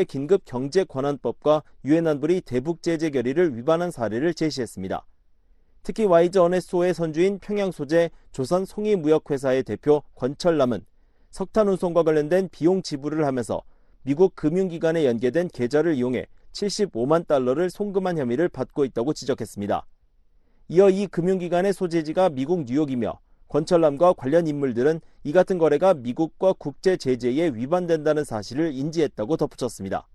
국제긴급경제권한법과 유엔 안보리 대북 제재 결의를 위반한 사례를 제시했습니다. 특히 와이즈 어네스토의 선주인 평양 소재 조선 송이무역회사의 대표 권철남은 석탄 운송과 관련된 비용 지불을 하면서 미국 금융기관에 연계된 계좌를 이용해 칠십오만 달러를 송금한 혐의를 받고 있다고 지적했습니다. 이어 이 금융기관의 소재지가 미국 뉴욕이며 권철남과 관련 인물들은 이 같은 거래가 미국과 국제 제재에 위반된다는 사실을 인지했다고 덧붙였습니다.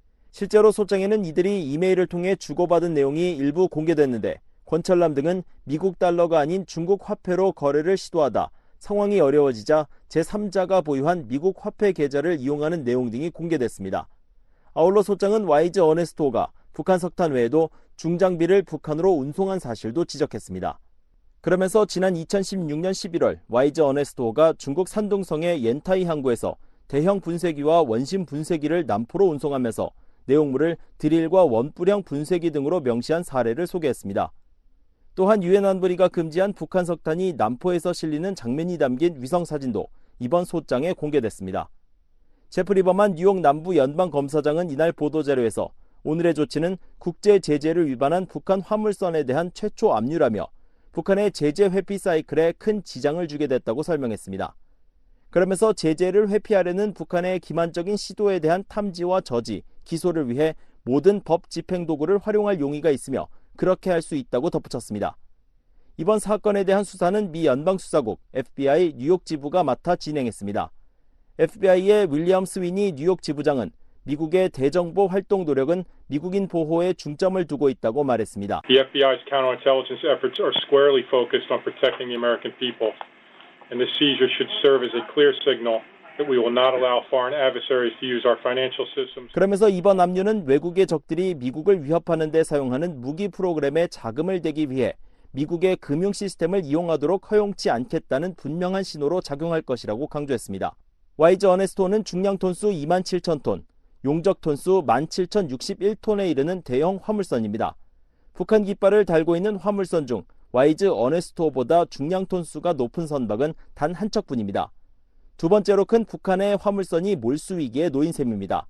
실제로 소장에는 이들이 이메일을 통해 주고받은 내용이 일부 공개됐는데 권철남 등은 미국 달러가 아닌 중국 화폐로 거래를 시도하다 상황이 어려워지자 제삼자가 보유한 미국 화폐 계좌를 이용하는 내용 등이 공개됐습니다. 아울러 소장은 와이즈 어네스토가 북한 석탄 외에도 중장비를 북한으로 운송한 사실도 지적했습니다. 그러면서 지난 이천십육년 십일월 와이즈 어네스토가 중국 산둥성의 옌타이 항구에서 대형 분쇄기와 원심 분쇄기를 남포로 운송하면서 내용물을 드릴과 원뿔형 분쇄기 등으로 명시한 사례를 소개했습니다. 또한 유엔 안보리가 금지한 북한 석탄이 남포에서 실리는 장면이 담긴 위성사진도 이번 소장에 공개됐습니다. 제프리 버만 뉴욕 남부 연방검사장은 이날 보도자료에서 오늘의 조치는 국제 제재를 위반한 북한 화물선에 대한 최초 압류라며 북한의 제재 회피 사이클에 큰 지장을 주게 됐다고 설명했습니다. 그러면서 제재를 회피하려는 북한의 기만적인 시도에 대한 탐지와 저지, 기소를 위해 모든 법 집행 도구를 활용할 용의가 있으며 그렇게 할 수 있다고 덧붙였습니다. 이번 사건에 대한 수사는 미 연방수사국 에프비아이 뉴욕 지부가 맡아 진행했습니다. 에프비아이의 윌리엄 스위니 뉴욕 지부장은 미국의 대정보 활동 노력은 미국인 보호에 중점을 두고 있다고 말했습니다. The 에프비아이's counterintelligence efforts are squarely focused on protecting the American people, and the seizure should serve as a clear signal that we will not allow foreign adversaries to use our financial systems. 그러면서 이번 압류는 외국의 적들이 미국을 위협하는 데 사용하는 무기 프로그램에 자금을 대기 위해 미국의 금융 시스템을 이용하도록 허용치 않겠다는 분명한 신호로 작용할 것이라고 강조했습니다. 와이즈 어네스토는 중량 톤수 이만 칠천 톤, 용적 톤수 만 칠천육십일 톤에 이르는 대형 화물선입니다. 북한 깃발을 달고 있는 화물선 중 와이즈 어네스토보다 중량 톤수가 높은 선박은 단 한 척뿐입니다. 두 번째로 큰 북한의 화물선이 몰수 위기에 놓인 셈입니다.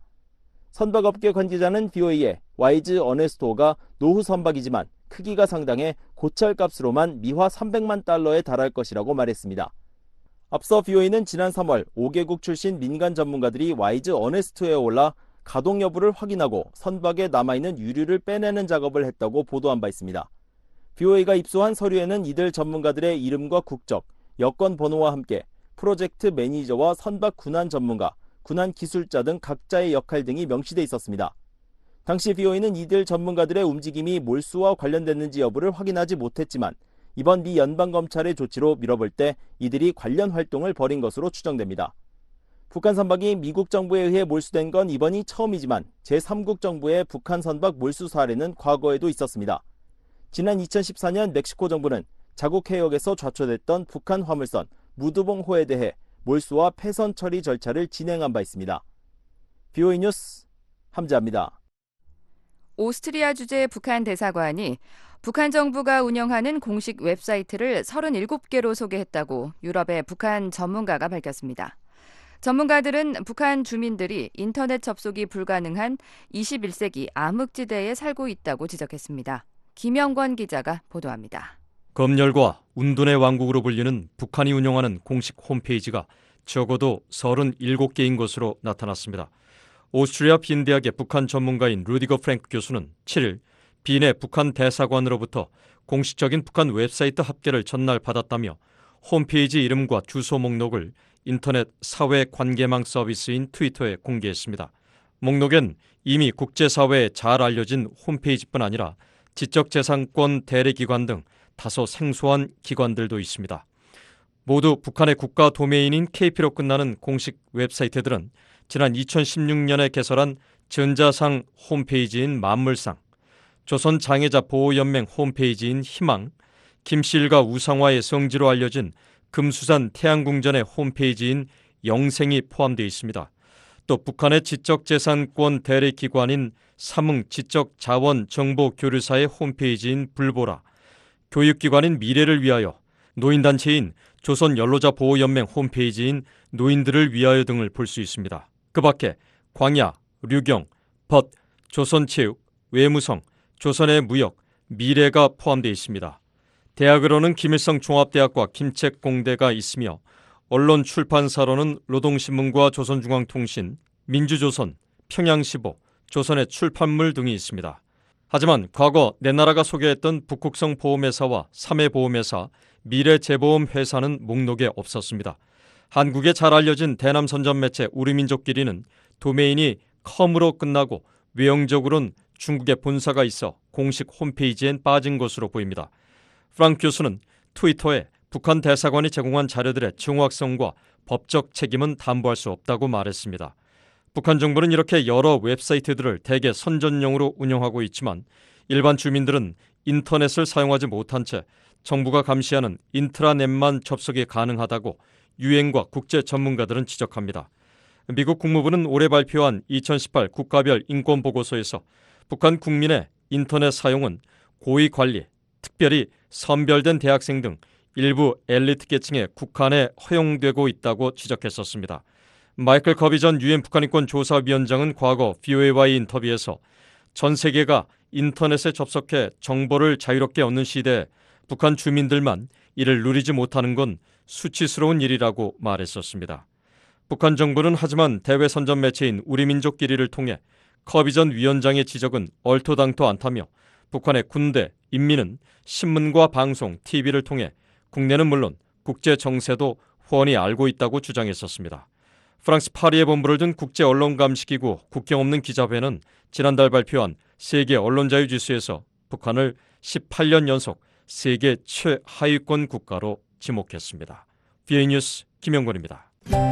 선박업계 관계자는 비오이에 와이즈 어네스토가 노후 선박이지만 크기가 상당해 고철값으로만 미화 삼백만 달러에 달할 것이라고 말했습니다. 앞서 비오이는 지난 삼월 오 개국 출신 민간 전문가들이 와이즈 어네스토에 올라 가동 여부를 확인하고 선박에 남아있는 유류를 빼내는 작업을 했다고 보도한 바 있습니다. 비오이가 입수한 서류에는 이들 전문가들의 이름과 국적, 여권 번호와 함께 프로젝트 매니저와 선박 군환 전문가, 군환 기술자 등 각자의 역할 등이 명시돼 있었습니다. 당시 비오이는 이들 전문가들의 움직임이 몰수와 관련됐는지 여부를 확인하지 못했지만 이번 미 연방검찰의 조치로 미뤄볼 때 이들이 관련 활동을 벌인 것으로 추정됩니다. 북한 선박이 미국 정부에 의해 몰수된 건 이번이 처음이지만 제삼국 정부의 북한 선박 몰수 사례는 과거에도 있었습니다. 지난 이천십사년 멕시코 정부는 자국 해역에서 좌초됐던 북한 화물선 무드봉호에 대해 몰수와 폐선 처리 절차를 진행한 바 있습니다. 비오이 뉴스 함재합니다. 오스트리아 주재 북한 대사관이 북한 정부가 운영하는 공식 웹사이트를 서른일곱 개로 소개했다고 유럽의 북한 전문가가 밝혔습니다. 전문가들은 북한 주민들이 인터넷 접속이 불가능한 이십일 세기 암흑지대에 살고 있다고 지적했습니다. 김영권 기자가 보도합니다. 검열과 운둔의 왕국으로 불리는 북한이 운영하는 공식 홈페이지가 적어도 서른일곱 개인 것으로 나타났습니다. 오스트리아 빈 대학의 북한 전문가인 루디거 프랭크 교수는 칠일 빈의 북한 대사관으로부터 공식적인 북한 웹사이트 합계를 전날 받았다며 홈페이지 이름과 주소 목록을 인터넷 사회 관계망 서비스인 트위터에 공개했습니다. 목록엔 이미 국제사회에 잘 알려진 홈페이지뿐 아니라 지적재산권 대리기관 등 다소 생소한 기관들도 있습니다. 모두 북한의 국가 도메인인 케이피로 끝나는 공식 웹사이트들은 지난 이천십육년에 개설한 전자상 홈페이지인 만물상, 조선장애자보호연맹 홈페이지인 희망, 김씨 일가 우상화의 성지로 알려진 금수산 태양궁전의 홈페이지인 영생이 포함되어 있습니다. 또 북한의 지적재산권 대리기관인 삼흥 지적자원정보교류사의 홈페이지인 불보라, 교육기관인 미래를 위하여, 노인단체인 조선연로자보호연맹 홈페이지인 노인들을 위하여 등을 볼 수 있습니다. 그 밖에 광야, 류경, 벗, 조선체육, 외무성, 조선의 무역, 미래가 포함되어 있습니다. 대학으로는 김일성 종합대학과 김책공대가 있으며 언론 출판사로는 노동신문과 조선중앙통신, 민주조선, 평양시보, 조선의 출판물 등이 있습니다. 하지만 과거 내 나라가 소개했던 북극성 보험회사와 삼해보험회사, 미래재보험회사는 목록에 없었습니다. 한국에 잘 알려진 대남선전 매체 우리민족끼리는 도메인이 컴으로 끝나고 외형적으로는 중국에 본사가 있어 공식 홈페이지엔 빠진 것으로 보입니다. 프랑크 교수는 트위터에 북한 대사관이 제공한 자료들의 정확성과 법적 책임은 담보할 수 없다고 말했습니다. 북한 정부는 이렇게 여러 웹사이트들을 대개 선전용으로 운영하고 있지만 일반 주민들은 인터넷을 사용하지 못한 채 정부가 감시하는 인트라넷만 접속이 가능하다고 유엔과 국제 전문가들은 지적합니다. 미국 국무부는 올해 발표한 이천십팔 국가별 인권보고서에서 북한 국민의 인터넷 사용은 고위 관리, 특별히 선별된 대학생 등 일부 엘리트 계층에 국한에 허용되고 있다고 지적했었습니다. 마이클 커비 전 유엔 북한인권조사위원장은 과거 브이오에이와의 인터뷰에서 전 세계가 인터넷에 접속해 정보를 자유롭게 얻는 시대에 북한 주민들만 이를 누리지 못하는 건 수치스러운 일이라고 말했었습니다. 북한 정부는 하지만 대외 선전 매체인 우리민족끼리를 통해 커비 전 위원장의 지적은 얼토당토 않다며 북한의 군대, 인민은 신문과 방송, 티비를 통해 국내는 물론 국제 정세도 훤히 알고 있다고 주장했었습니다. 프랑스 파리에 본부를 둔 국제언론감시기구 국경 없는 기자회는 지난달 발표한 세계 언론자유지수에서 북한을 십팔 년 연속 세계 최하위권 국가로 지목했습니다. 브이오에이 뉴스 김영권입니다.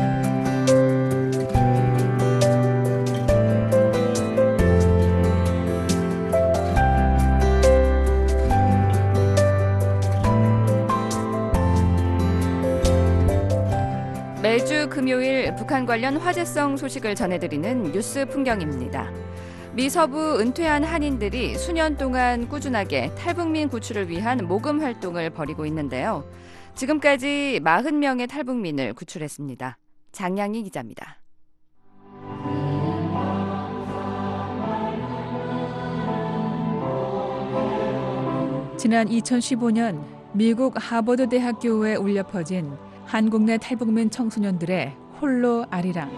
매주 금요일 북한 관련 화제성 소식을 전해드리는 뉴스 풍경입니다. 미 서부 은퇴한 한인들이 수년 동안 꾸준하게 탈북민 구출을 위한 모금 활동을 벌이고 있는데요. 지금까지 사십 명의 탈북민을 구출했습니다. 장량희 기자입니다. 지난 이천십오 년 미국 하버드 대학교에 울려 퍼진 한국 내 탈북민 청소년들의 홀로 아리랑.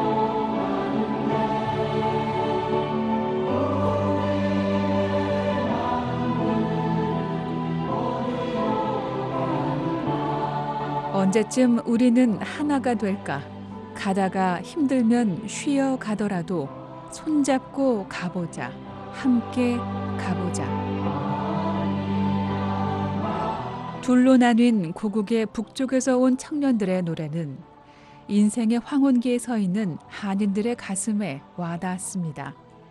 언제쯤 우리는 하나가 될까? 가다가 힘들면 쉬어 가더라도 손잡고 가보자. 함께 가보자. 둘로 나뉜 고국의 북쪽에서 온 청년들의 노래는 인생의 황혼기에 서 있는 한인들의 가슴에 와닿았습니다.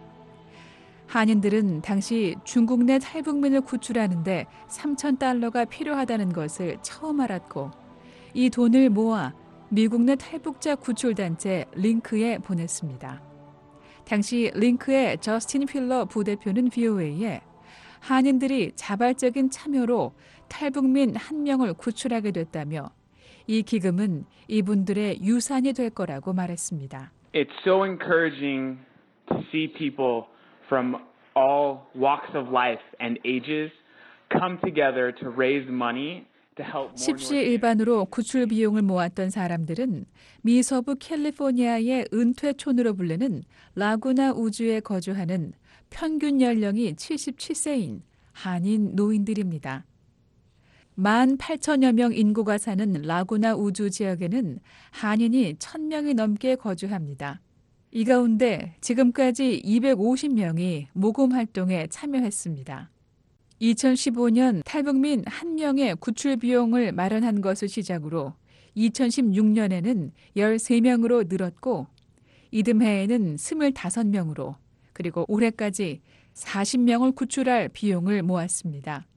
한인들은 당시 중국 내 탈북민을 구출하는데 삼천 달러가 필요하다는 것을 처음 알았고 이 돈을 모아 미국 내 탈북자 구출단체 링크에 보냈습니다. 당시 링크의 저스틴 필러 부대표는 브이오에이에 한인들이 자발적인 참여로 탈북민 한 명을 구출하게 됐다며 이 기금은 이분들의 유산이 될 거라고 말했습니다. It's so encouraging to see people from all walks of life and ages come together to raise money to help more 십시일반으로 구출 비용을 모았던 사람들은 미 서부 캘리포니아의 은퇴촌으로 불리는 라구나 우주에 거주하는 평균 연령이 칠십칠 세인 한인 노인들입니다. 만 팔천여 명 인구가 사는 라구나 우주 지역에는 한인이 천 명이 넘게 거주합니다. 이 가운데 지금까지 이백오십 명이 모금 활동에 참여했습니다. 이천십오 년 탈북민 한 명의 구출 비용을 마련한 것을 시작으로 이천십육 년에는 열세 명으로 늘었고 이듬해에는 스물다섯 명으로 그리고 올해까지 사십 명을 구출할 비용을 모았습니다.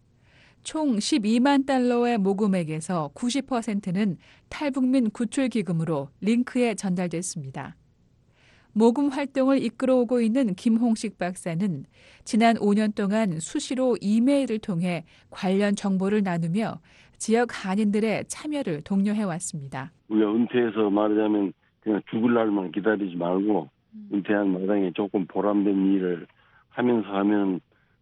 총 십이만 달러의 모금액에서 구십 퍼센트는 탈북민 구출 기금으로 링크에 전달됐습니다. 모금 활동을 이끌어오고 있는 김홍식 박사는 지난 오 년 동안 수시로 이메일을 통해 관련 정보를 나누며 지역 한인들의 참여를 독려해왔습니다. 우리가 은퇴해서 말하자면 그냥 죽을 날만 기다리지 말고 은퇴한 마당에 조금 보람된 일을 하면서 하면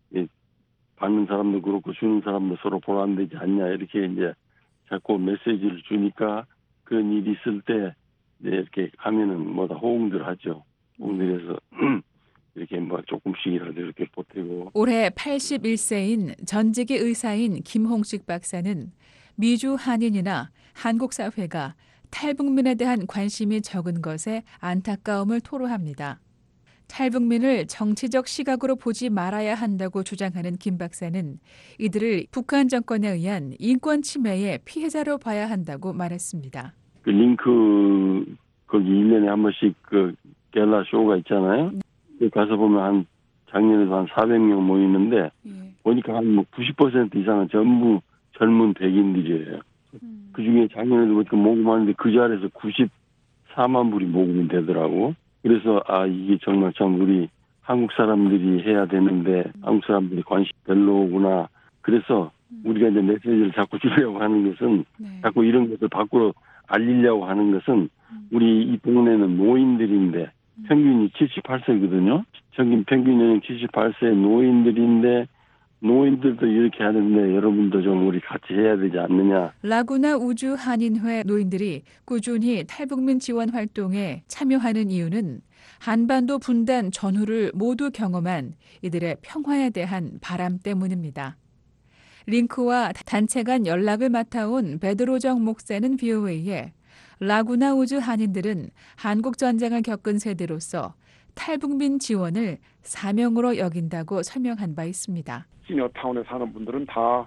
받는 사람도 그렇고 주는 사람도 서로 보람되지 않냐 이렇게 이제 자꾸 메시지를 주니까 그런 일이 있을 때 이렇게 하면은 뭐다 호응들 하죠. 호응들해서 이렇게 뭐 조금씩이라도 이렇게 보태고. 올해 팔십일 세인 전직의 의사인 김홍식 박사는 미주 한인이나 한국 사회가 탈북민에 대한 관심이 적은 것에 안타까움을 토로합니다. 탈북민을 정치적 시각으로 보지 말아야 한다고 주장하는 김 박사는 이들을 북한 정권에 의한 인권 침해의 피해자로 봐야 한다고 말했습니다. 그 링크 거기 일 년에 한 번씩 그 갤라 쇼가 있잖아요. 네. 가서 보면 한 작년에도 한 사백 명 모이는데 네. 보니까 한 뭐 구십 퍼센트 이상은 전부 젊은 백인들이에요. 음. 그 중에 작년에도 보니까 모금하는데 그 자리에서 구십사만 불이 모금이 되더라고. 그래서 아 이게 정말 참 우리 한국 사람들이 해야 되는데 음. 한국 사람들이 관심 별로구나. 그래서 음. 우리가 이제 메시지를 자꾸 주려고 하는 것은 네. 자꾸 이런 것을 밖으로 알리려고 하는 것은 음. 우리 이 동네는 노인들인데 음. 평균이 칠십팔 세거든요. 평균 평균 연령 칠십팔 세 노인들인데 노인들도 이렇게 하는데 여러분도 좀 우리 같이 해야 되지 않느냐. 라구나 우주 한인회 노인들이 꾸준히 탈북민 지원 활동에 참여하는 이유는 한반도 분단 전후를 모두 경험한 이들의 평화에 대한 바람 때문입니다. 링크와 단체 간 연락을 맡아온 베드로정 목사는 비오에이에 라구나 우주 한인들은 한국 전쟁을 겪은 세대로서 탈북민 지원을 사명으로 여긴다고 설명한 바 있습니다. 시니어타운에 사는 분들은 다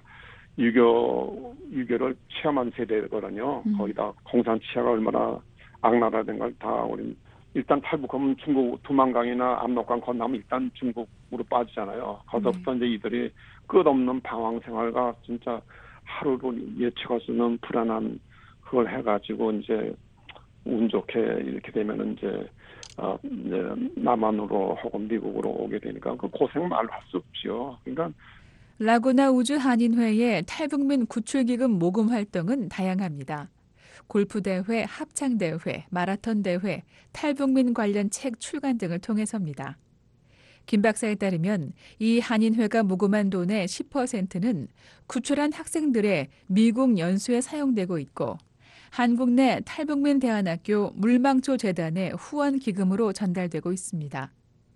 유교, 유교를 체험한 세대거든요. 음. 거의 다 공산 치하가 얼마나 악랄하던 걸 다 우리 일단 탈북하면 중국 두만강이나 압록강 건너면 일단 중국으로 빠지잖아요. 거기서부터 네. 이제 이들이 끝없는 방황 생활과 진짜 하루를 예측할 수 없는 불안한 그걸 해가지고 이제 운 좋게 이렇게 되면은 이제 어, 이제 남한으로 혹은 미국으로 오게 되니까 그 고생 말로 할 수 없죠. 그러니까 라구나 우주 한인회의 탈북민 구출기금 모금 활동은 다양합니다. 골프대회, 합창대회, 마라톤대회, 탈북민 관련 책 출간 등을 통해서입니다. 김 박사에 따르면 이 한인회가 모금한 돈의 십 퍼센트는 구출한 학생들의 미국 연수에 사용되고 있고 한국 내 탈북민 대안학교 물망초 재단의 후원 기금으로 전달되고 있습니다.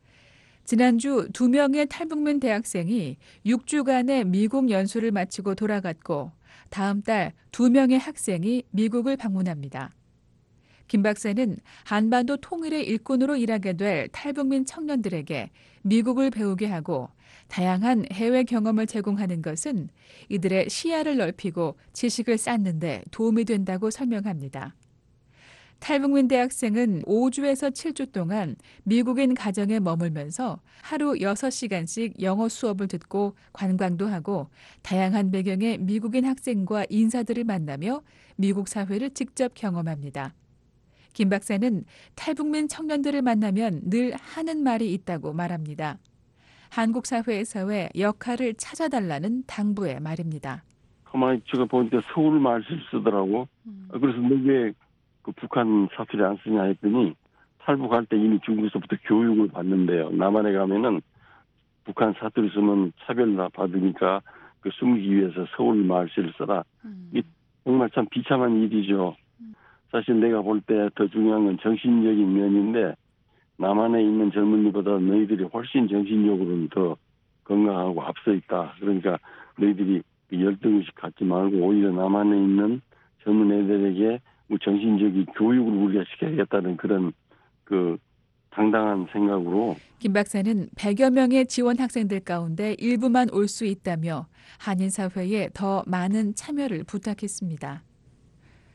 지난주 두 명의 탈북민 대학생이 육 주간의 미국 연수를 마치고 돌아갔고 다음 달 두 명의 학생이 미국을 방문합니다. 김 박사는 한반도 통일의 일꾼으로 일하게 될 탈북민 청년들에게 미국을 배우게 하고 다양한 해외 경험을 제공하는 것은 이들의 시야를 넓히고 지식을 쌓는 데 도움이 된다고 설명합니다. 탈북민 대학생은 오 주에서 칠 주 동안 미국인 가정에 머물면서 하루 여섯 시간씩 영어 수업을 듣고 관광도 하고 다양한 배경의 미국인 학생과 인사들을 만나며 미국 사회를 직접 경험합니다. 김 박사는 탈북민 청년들을 만나면 늘 하는 말이 있다고 말합니다. 한국 사회에서의 역할을 찾아달라는 당부의 말입니다. 가만히 제가 보니까 서울 말실 쓰더라고. 음. 그래서 왜 그 북한 사투리 안 쓰냐 했더니 탈북할 때 이미 중국에서부터 교육을 받는데요. 남한에 가면은 북한 사투리 쓰면 차별 받으니까 그 숨기기 위해서 서울 말실을 써라. 음. 이게 정말 참 비참한 일이죠. 음. 사실 내가 볼 때 더 중요한 건 정신적인 면인데 남한에 있는 젊은이보다 너희들이 훨씬 정신적으로는 더 건강하고 앞서 있다. 그러니까 너희들이 열등의식 갖지 말고 오히려 남한에 있는 젊은 애들에게 정신적인 교육을 우리가 시켜야겠다는 그런 그 당당한 생각으로. 김 박사는 백여 명의 지원 학생들 가운데 일부만 올 수 있다며 한인 사회에 더 많은 참여를 부탁했습니다.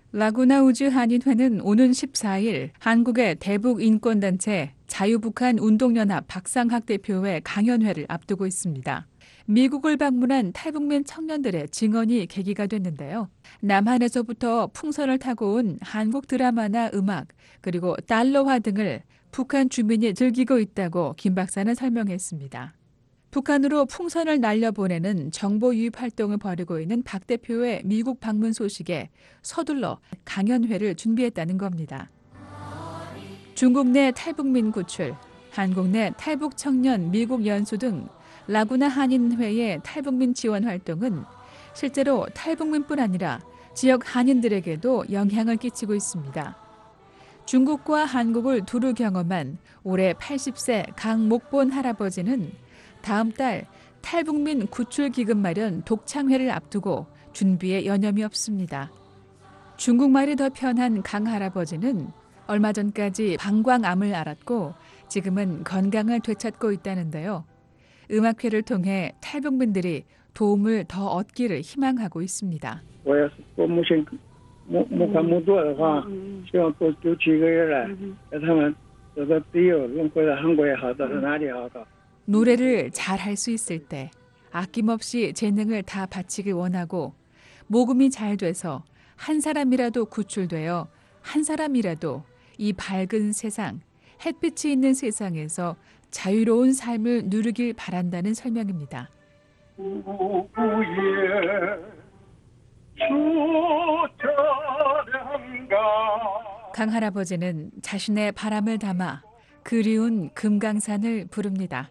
라구나 우주 한인회는 오는 십사일 한국의 대북 인권단체 자유북한 운동연합 박상학 대표의 강연회를 앞두고 있습니다. 미국을 방문한 탈북민 청년들의 증언이 계기가 됐는데요. 남한에서부터 풍선을 타고 온 한국 드라마나 음악, 그리고 달러화 등을 북한 주민이 즐기고 있다고 김 박사는 설명했습니다. 북한으로 풍선을 날려보내는 정보 유입 활동을 벌이고 있는 박 대표의 미국 방문 소식에 서둘러 강연회를 준비했다는 겁니다. 중국 내 탈북민 구출, 한국 내 탈북 청년 미국 연수 등 라구나 한인회의 탈북민 지원 활동은 실제로 탈북민뿐 아니라 지역 한인들에게도 영향을 끼치고 있습니다. 중국과 한국을 두루 경험한 올해 팔십 세 강목본 할아버지는 다음 달 탈북민 구출 기금 마련 독창회를 앞두고 준비에 여념이 없습니다. 중국말이 더 편한 강 할아버지는 얼마 전까지 방광암을 앓았고 지금은 건강을 되찾고 있다는데요. 음악회를 통해 탈북민들이 도움을 더 얻기를 희망하고 있습니다. 我要是做目前目目前工作的话，希望多多几个月来，让他们得到自由，能回到韩国也好，到哪里也好。 노래를 잘 할 수 있을 때 아낌없이 재능을 다 바치길 원하고 모금이 잘 돼서 한 사람이라도 구출되어 한 사람이라도 이 밝은 세상, 햇빛이 있는 세상에서 자유로운 삶을 누리길 바란다는 설명입니다. 강 할아버지는 자신의 바람을 담아 그리운 금강산을 부릅니다.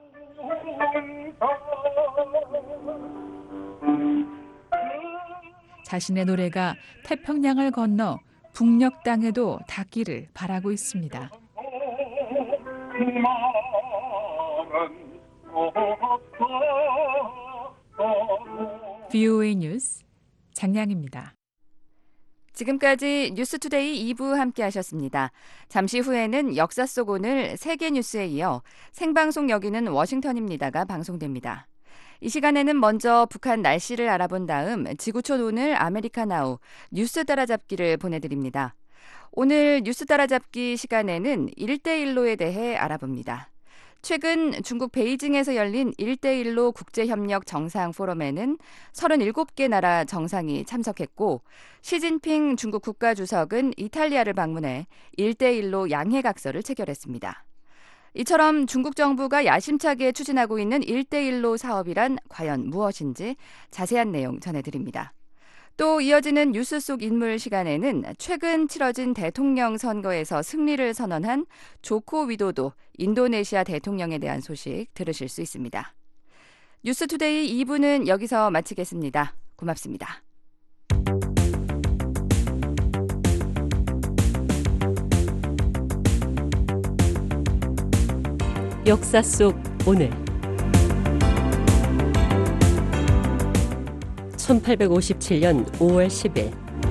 자신의 노래가 태평양을 건너 북녘 땅에도 닿기를 바라고 있습니다. 브이오에이 뉴스 장량입니다. 지금까지 뉴스투데이 이 부 함께 하셨습니다. 잠시 후에는 역사 속 오늘 세계 뉴스에 이어 생방송 여기는 워싱턴입니다가 방송됩니다. 이 시간에는 먼저 북한 날씨를 알아본 다음 지구촌 오늘 아메리카나우 뉴스 따라잡기를 보내드립니다. 오늘 뉴스 따라잡기 시간에는 일대일로에 대해 알아봅니다. 최근 중국 베이징에서 열린 일대일로 국제협력 정상 포럼에는 서른일곱 개 나라 정상이 참석했고 시진핑 중국 국가주석은 이탈리아를 방문해 일대일로 양해각서를 체결했습니다. 이처럼 중국 정부가 야심차게 추진하고 있는 일대일로 사업이란 과연 무엇인지 자세한 내용 전해드립니다. 또 이어지는 뉴스 속 인물 시간에는 최근 치러진 대통령 선거에서 승리를 선언한 조코 위도도 인도네시아 대통령에 대한 소식 들으실 수 있습니다. 뉴스투데이 이 부는 여기서 마치겠습니다. 고맙습니다. 역사 속 오늘 천팔백오십칠 년 오월 십일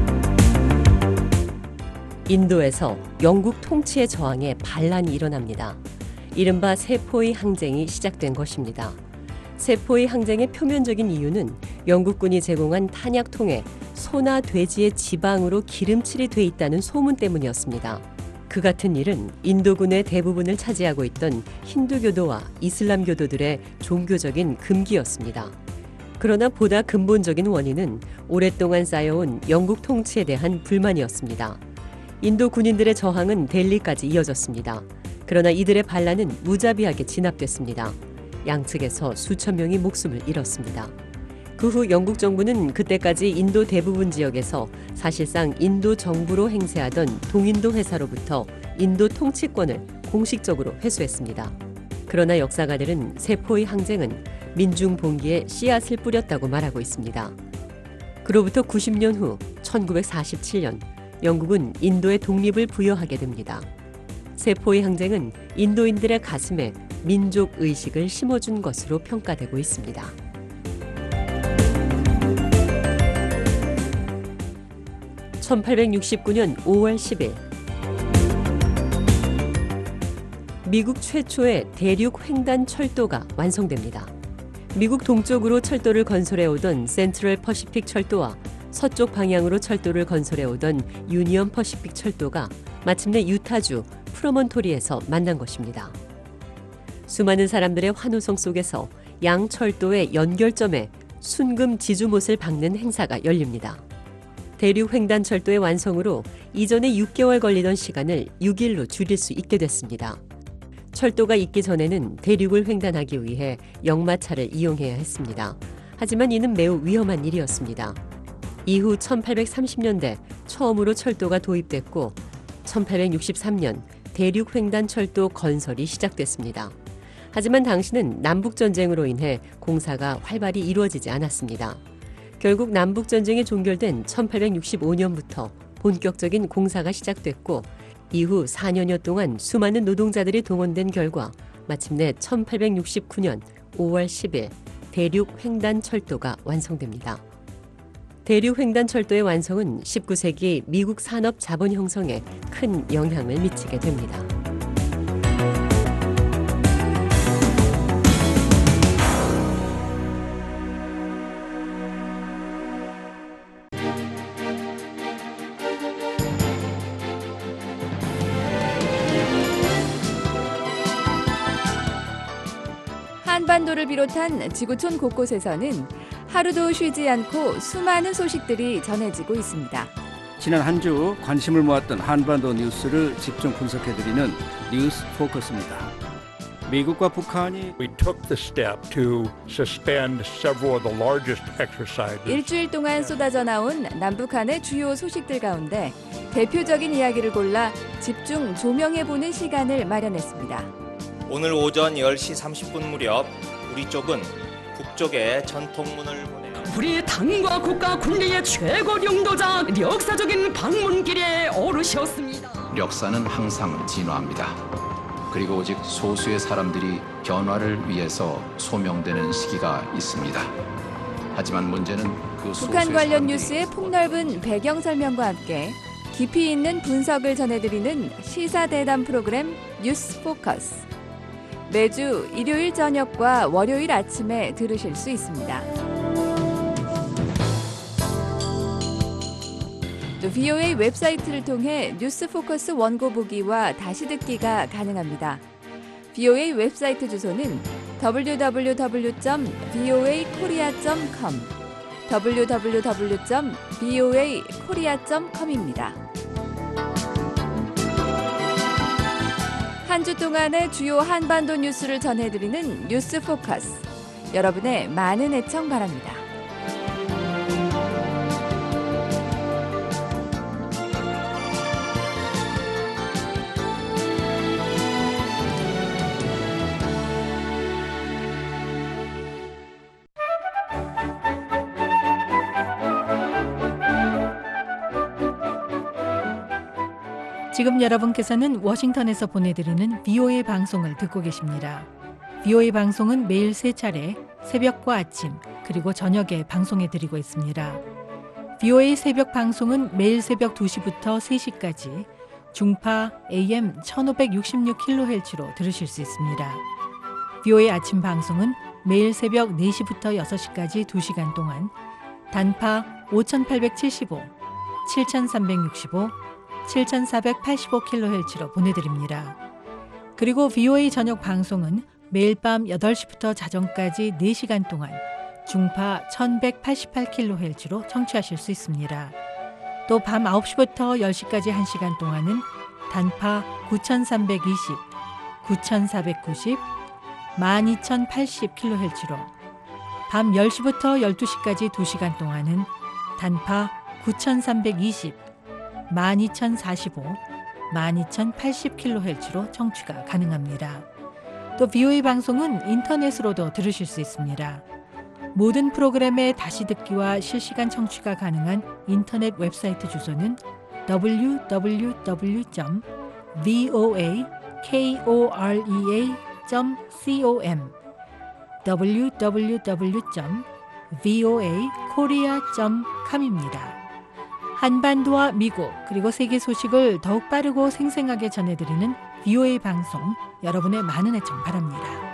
인도에서 영국 통치의 저항에 반란이 일어납니다. 이른바 세포의 항쟁이 시작된 것입니다. 세포의 항쟁의 표면적인 이유는 영국군이 제공한 탄약통에 소나 돼지의 지방으로 기름칠이 돼 있다는 소문 때문이었습니다. 그 같은 일은 인도군의 대부분을 차지하고 있던 힌두교도와 이슬람교도들의 종교적인 금기였습니다. 그러나 보다 근본적인 원인은 오랫동안 쌓여온 영국 통치에 대한 불만이었습니다. 인도 군인들의 저항은 델리까지 이어졌습니다. 그러나 이들의 반란은 무자비하게 진압됐습니다. 양측에서 수천 명이 목숨을 잃었습니다. 그 후 영국 정부는 그때까지 인도 대부분 지역에서 사실상 인도 정부로 행세하던 동인도 회사로부터 인도 통치권을 공식적으로 회수했습니다. 그러나 역사가들은 세포의 항쟁은 민중 봉기에 씨앗을 뿌렸다고 말하고 있습니다. 그로부터 구십 년 후 천구백사십칠 년 영국은 인도의 독립을 부여하게 됩니다. 세포의 항쟁은 인도인들의 가슴에 민족 의식을 심어준 것으로 평가되고 있습니다. 천팔백육십구 년 오월 십일 미국 최초의 대륙 횡단 철도가 완성됩니다. 미국 동쪽으로 철도를 건설해 오던 센트럴 퍼시픽 철도와 서쪽 방향으로 철도를 건설해 오던 유니언 퍼시픽 철도가 마침내 유타주 프로몬토리에서 만난 것입니다. 수많은 사람들의 환호성 속에서 양 철도의 연결점에 순금 지주못을 박는 행사가 열립니다. 대륙 횡단철도의 완성으로 이전에 육 개월 걸리던 시간을 육 일로 줄일 수 있게 됐습니다. 철도가 있기 전에는 대륙을 횡단하기 위해 역마차를 이용해야 했습니다. 하지만 이는 매우 위험한 일이었습니다. 이후 천팔백삼십 년대 처음으로 철도가 도입됐고 천팔백육십삼 년 대륙 횡단철도 건설이 시작됐습니다. 하지만 당시는 남북전쟁으로 인해 공사가 활발히 이루어지지 않았습니다. 결국 남북전쟁이 종결된 천팔백육십오 년부터 본격적인 공사가 시작됐고 이후 사 년여 동안 수많은 노동자들이 동원된 결과 마침내 천팔백육십구 년 오월 십일 대륙 횡단철도가 완성됩니다. 대륙 횡단철도의 완성은 십구 세기 미국 산업 자본 형성에 큰 영향을 미치게 됩니다. 한반도를 비롯한 지구촌 곳곳에서는 하루도 쉬지 않고 수많은 소식들이 전해지고 있습니다. 지난 한 주 관심을 모았던 한반도 뉴스를 집중 분석해드리는 뉴스 포커스입니다. 미국과 북한이 We took the step to suspend several of the largest exercises. 일주일 동안 쏟아져 나온 남북한의 주요 소식들 가운데 대표적인 이야기를 골라 집중 조명해보는 시간을 마련했습니다. 오늘 오전 열 시 삼십 분 무렵 우리 쪽은 북쪽에 전통문을 보내요. 우리 당과 국가 군리의 최고領導자 역사적인 방문길에 오르셨습니다. 역사는 항상 진화합니다. 그리고 오직 소수의 사람들이 변화를 위해서 소명되는 시기가 있습니다. 하지만 문제는 그 소수의 북한 관련 사람들이 뉴스의 폭넓은 배경 설명과 함께 깊이 있는 분석을 전해드리는 시사대담 프로그램 뉴스 포커스. 매주 일요일 저녁과 월요일 아침에 들으실 수 있습니다. 또 브이오에이 웹사이트를 통해 뉴스 포커스 원고 보기와 다시 듣기가 가능합니다. 브이오에이 웹사이트 주소는 더블유 더블유 더블유 점 브이오에이 코리아 점 컴 더블유 더블유 더블유 점 브이오에이 코리아 점 컴입니다. 한 주 동안의 주요 한반도 뉴스를 전해드리는 뉴스 포커스. 여러분의 많은 애청 바랍니다. 지금 여러분께서는 워싱턴에서 보내드리는 브이오에이 방송을 듣고 계십니다. 브이오에이 방송은 매일 세 차례 새벽과 아침 그리고 저녁에 방송해드리고 있습니다. 브이오에이 새벽 방송은 매일 새벽 두 시부터 세 시까지 중파 에이엠 천오백육십육 킬로헤르츠로 들으실 수 있습니다. 브이오에이 아침 방송은 매일 새벽 네 시부터 여섯 시까지 두 시간 동안 단파 오천팔백칠십오, 칠천삼백육십오, 칠천사백팔십오 킬로헤르츠로 보내드립니다. 그리고 브이오에이 저녁 방송은 매일 밤 여덟 시부터 자정까지 네 시간 동안 중파 천백팔십팔 킬로헤르츠로 청취하실 수 있습니다. 또 밤 아홉 시부터 열 시까지 한 시간 동안은 단파 구천삼백이십, 구천사백구십, 만 이천팔십 킬로헤르츠로 밤 열 시부터 열두 시까지 두 시간 동안은 단파 구천삼백이십, 만 이천사십오, 만 이천팔십 킬로헤르츠로 청취가 가능합니다. 또 브이오에이 방송은 인터넷으로도 들으실 수 있습니다. 모든 프로그램의 다시 듣기와 실시간 청취가 가능한 인터넷 웹사이트 주소는 더블유 더블유 더블유 점 브이오에이 코리아 점 컴 더블유 더블유 더블유 점 브이오에이 코리아 점 컴입니다. 한반도와 미국 그리고 세계 소식을 더욱 빠르고 생생하게 전해드리는 브이오에이 방송, 여러분의 많은 애청 바랍니다.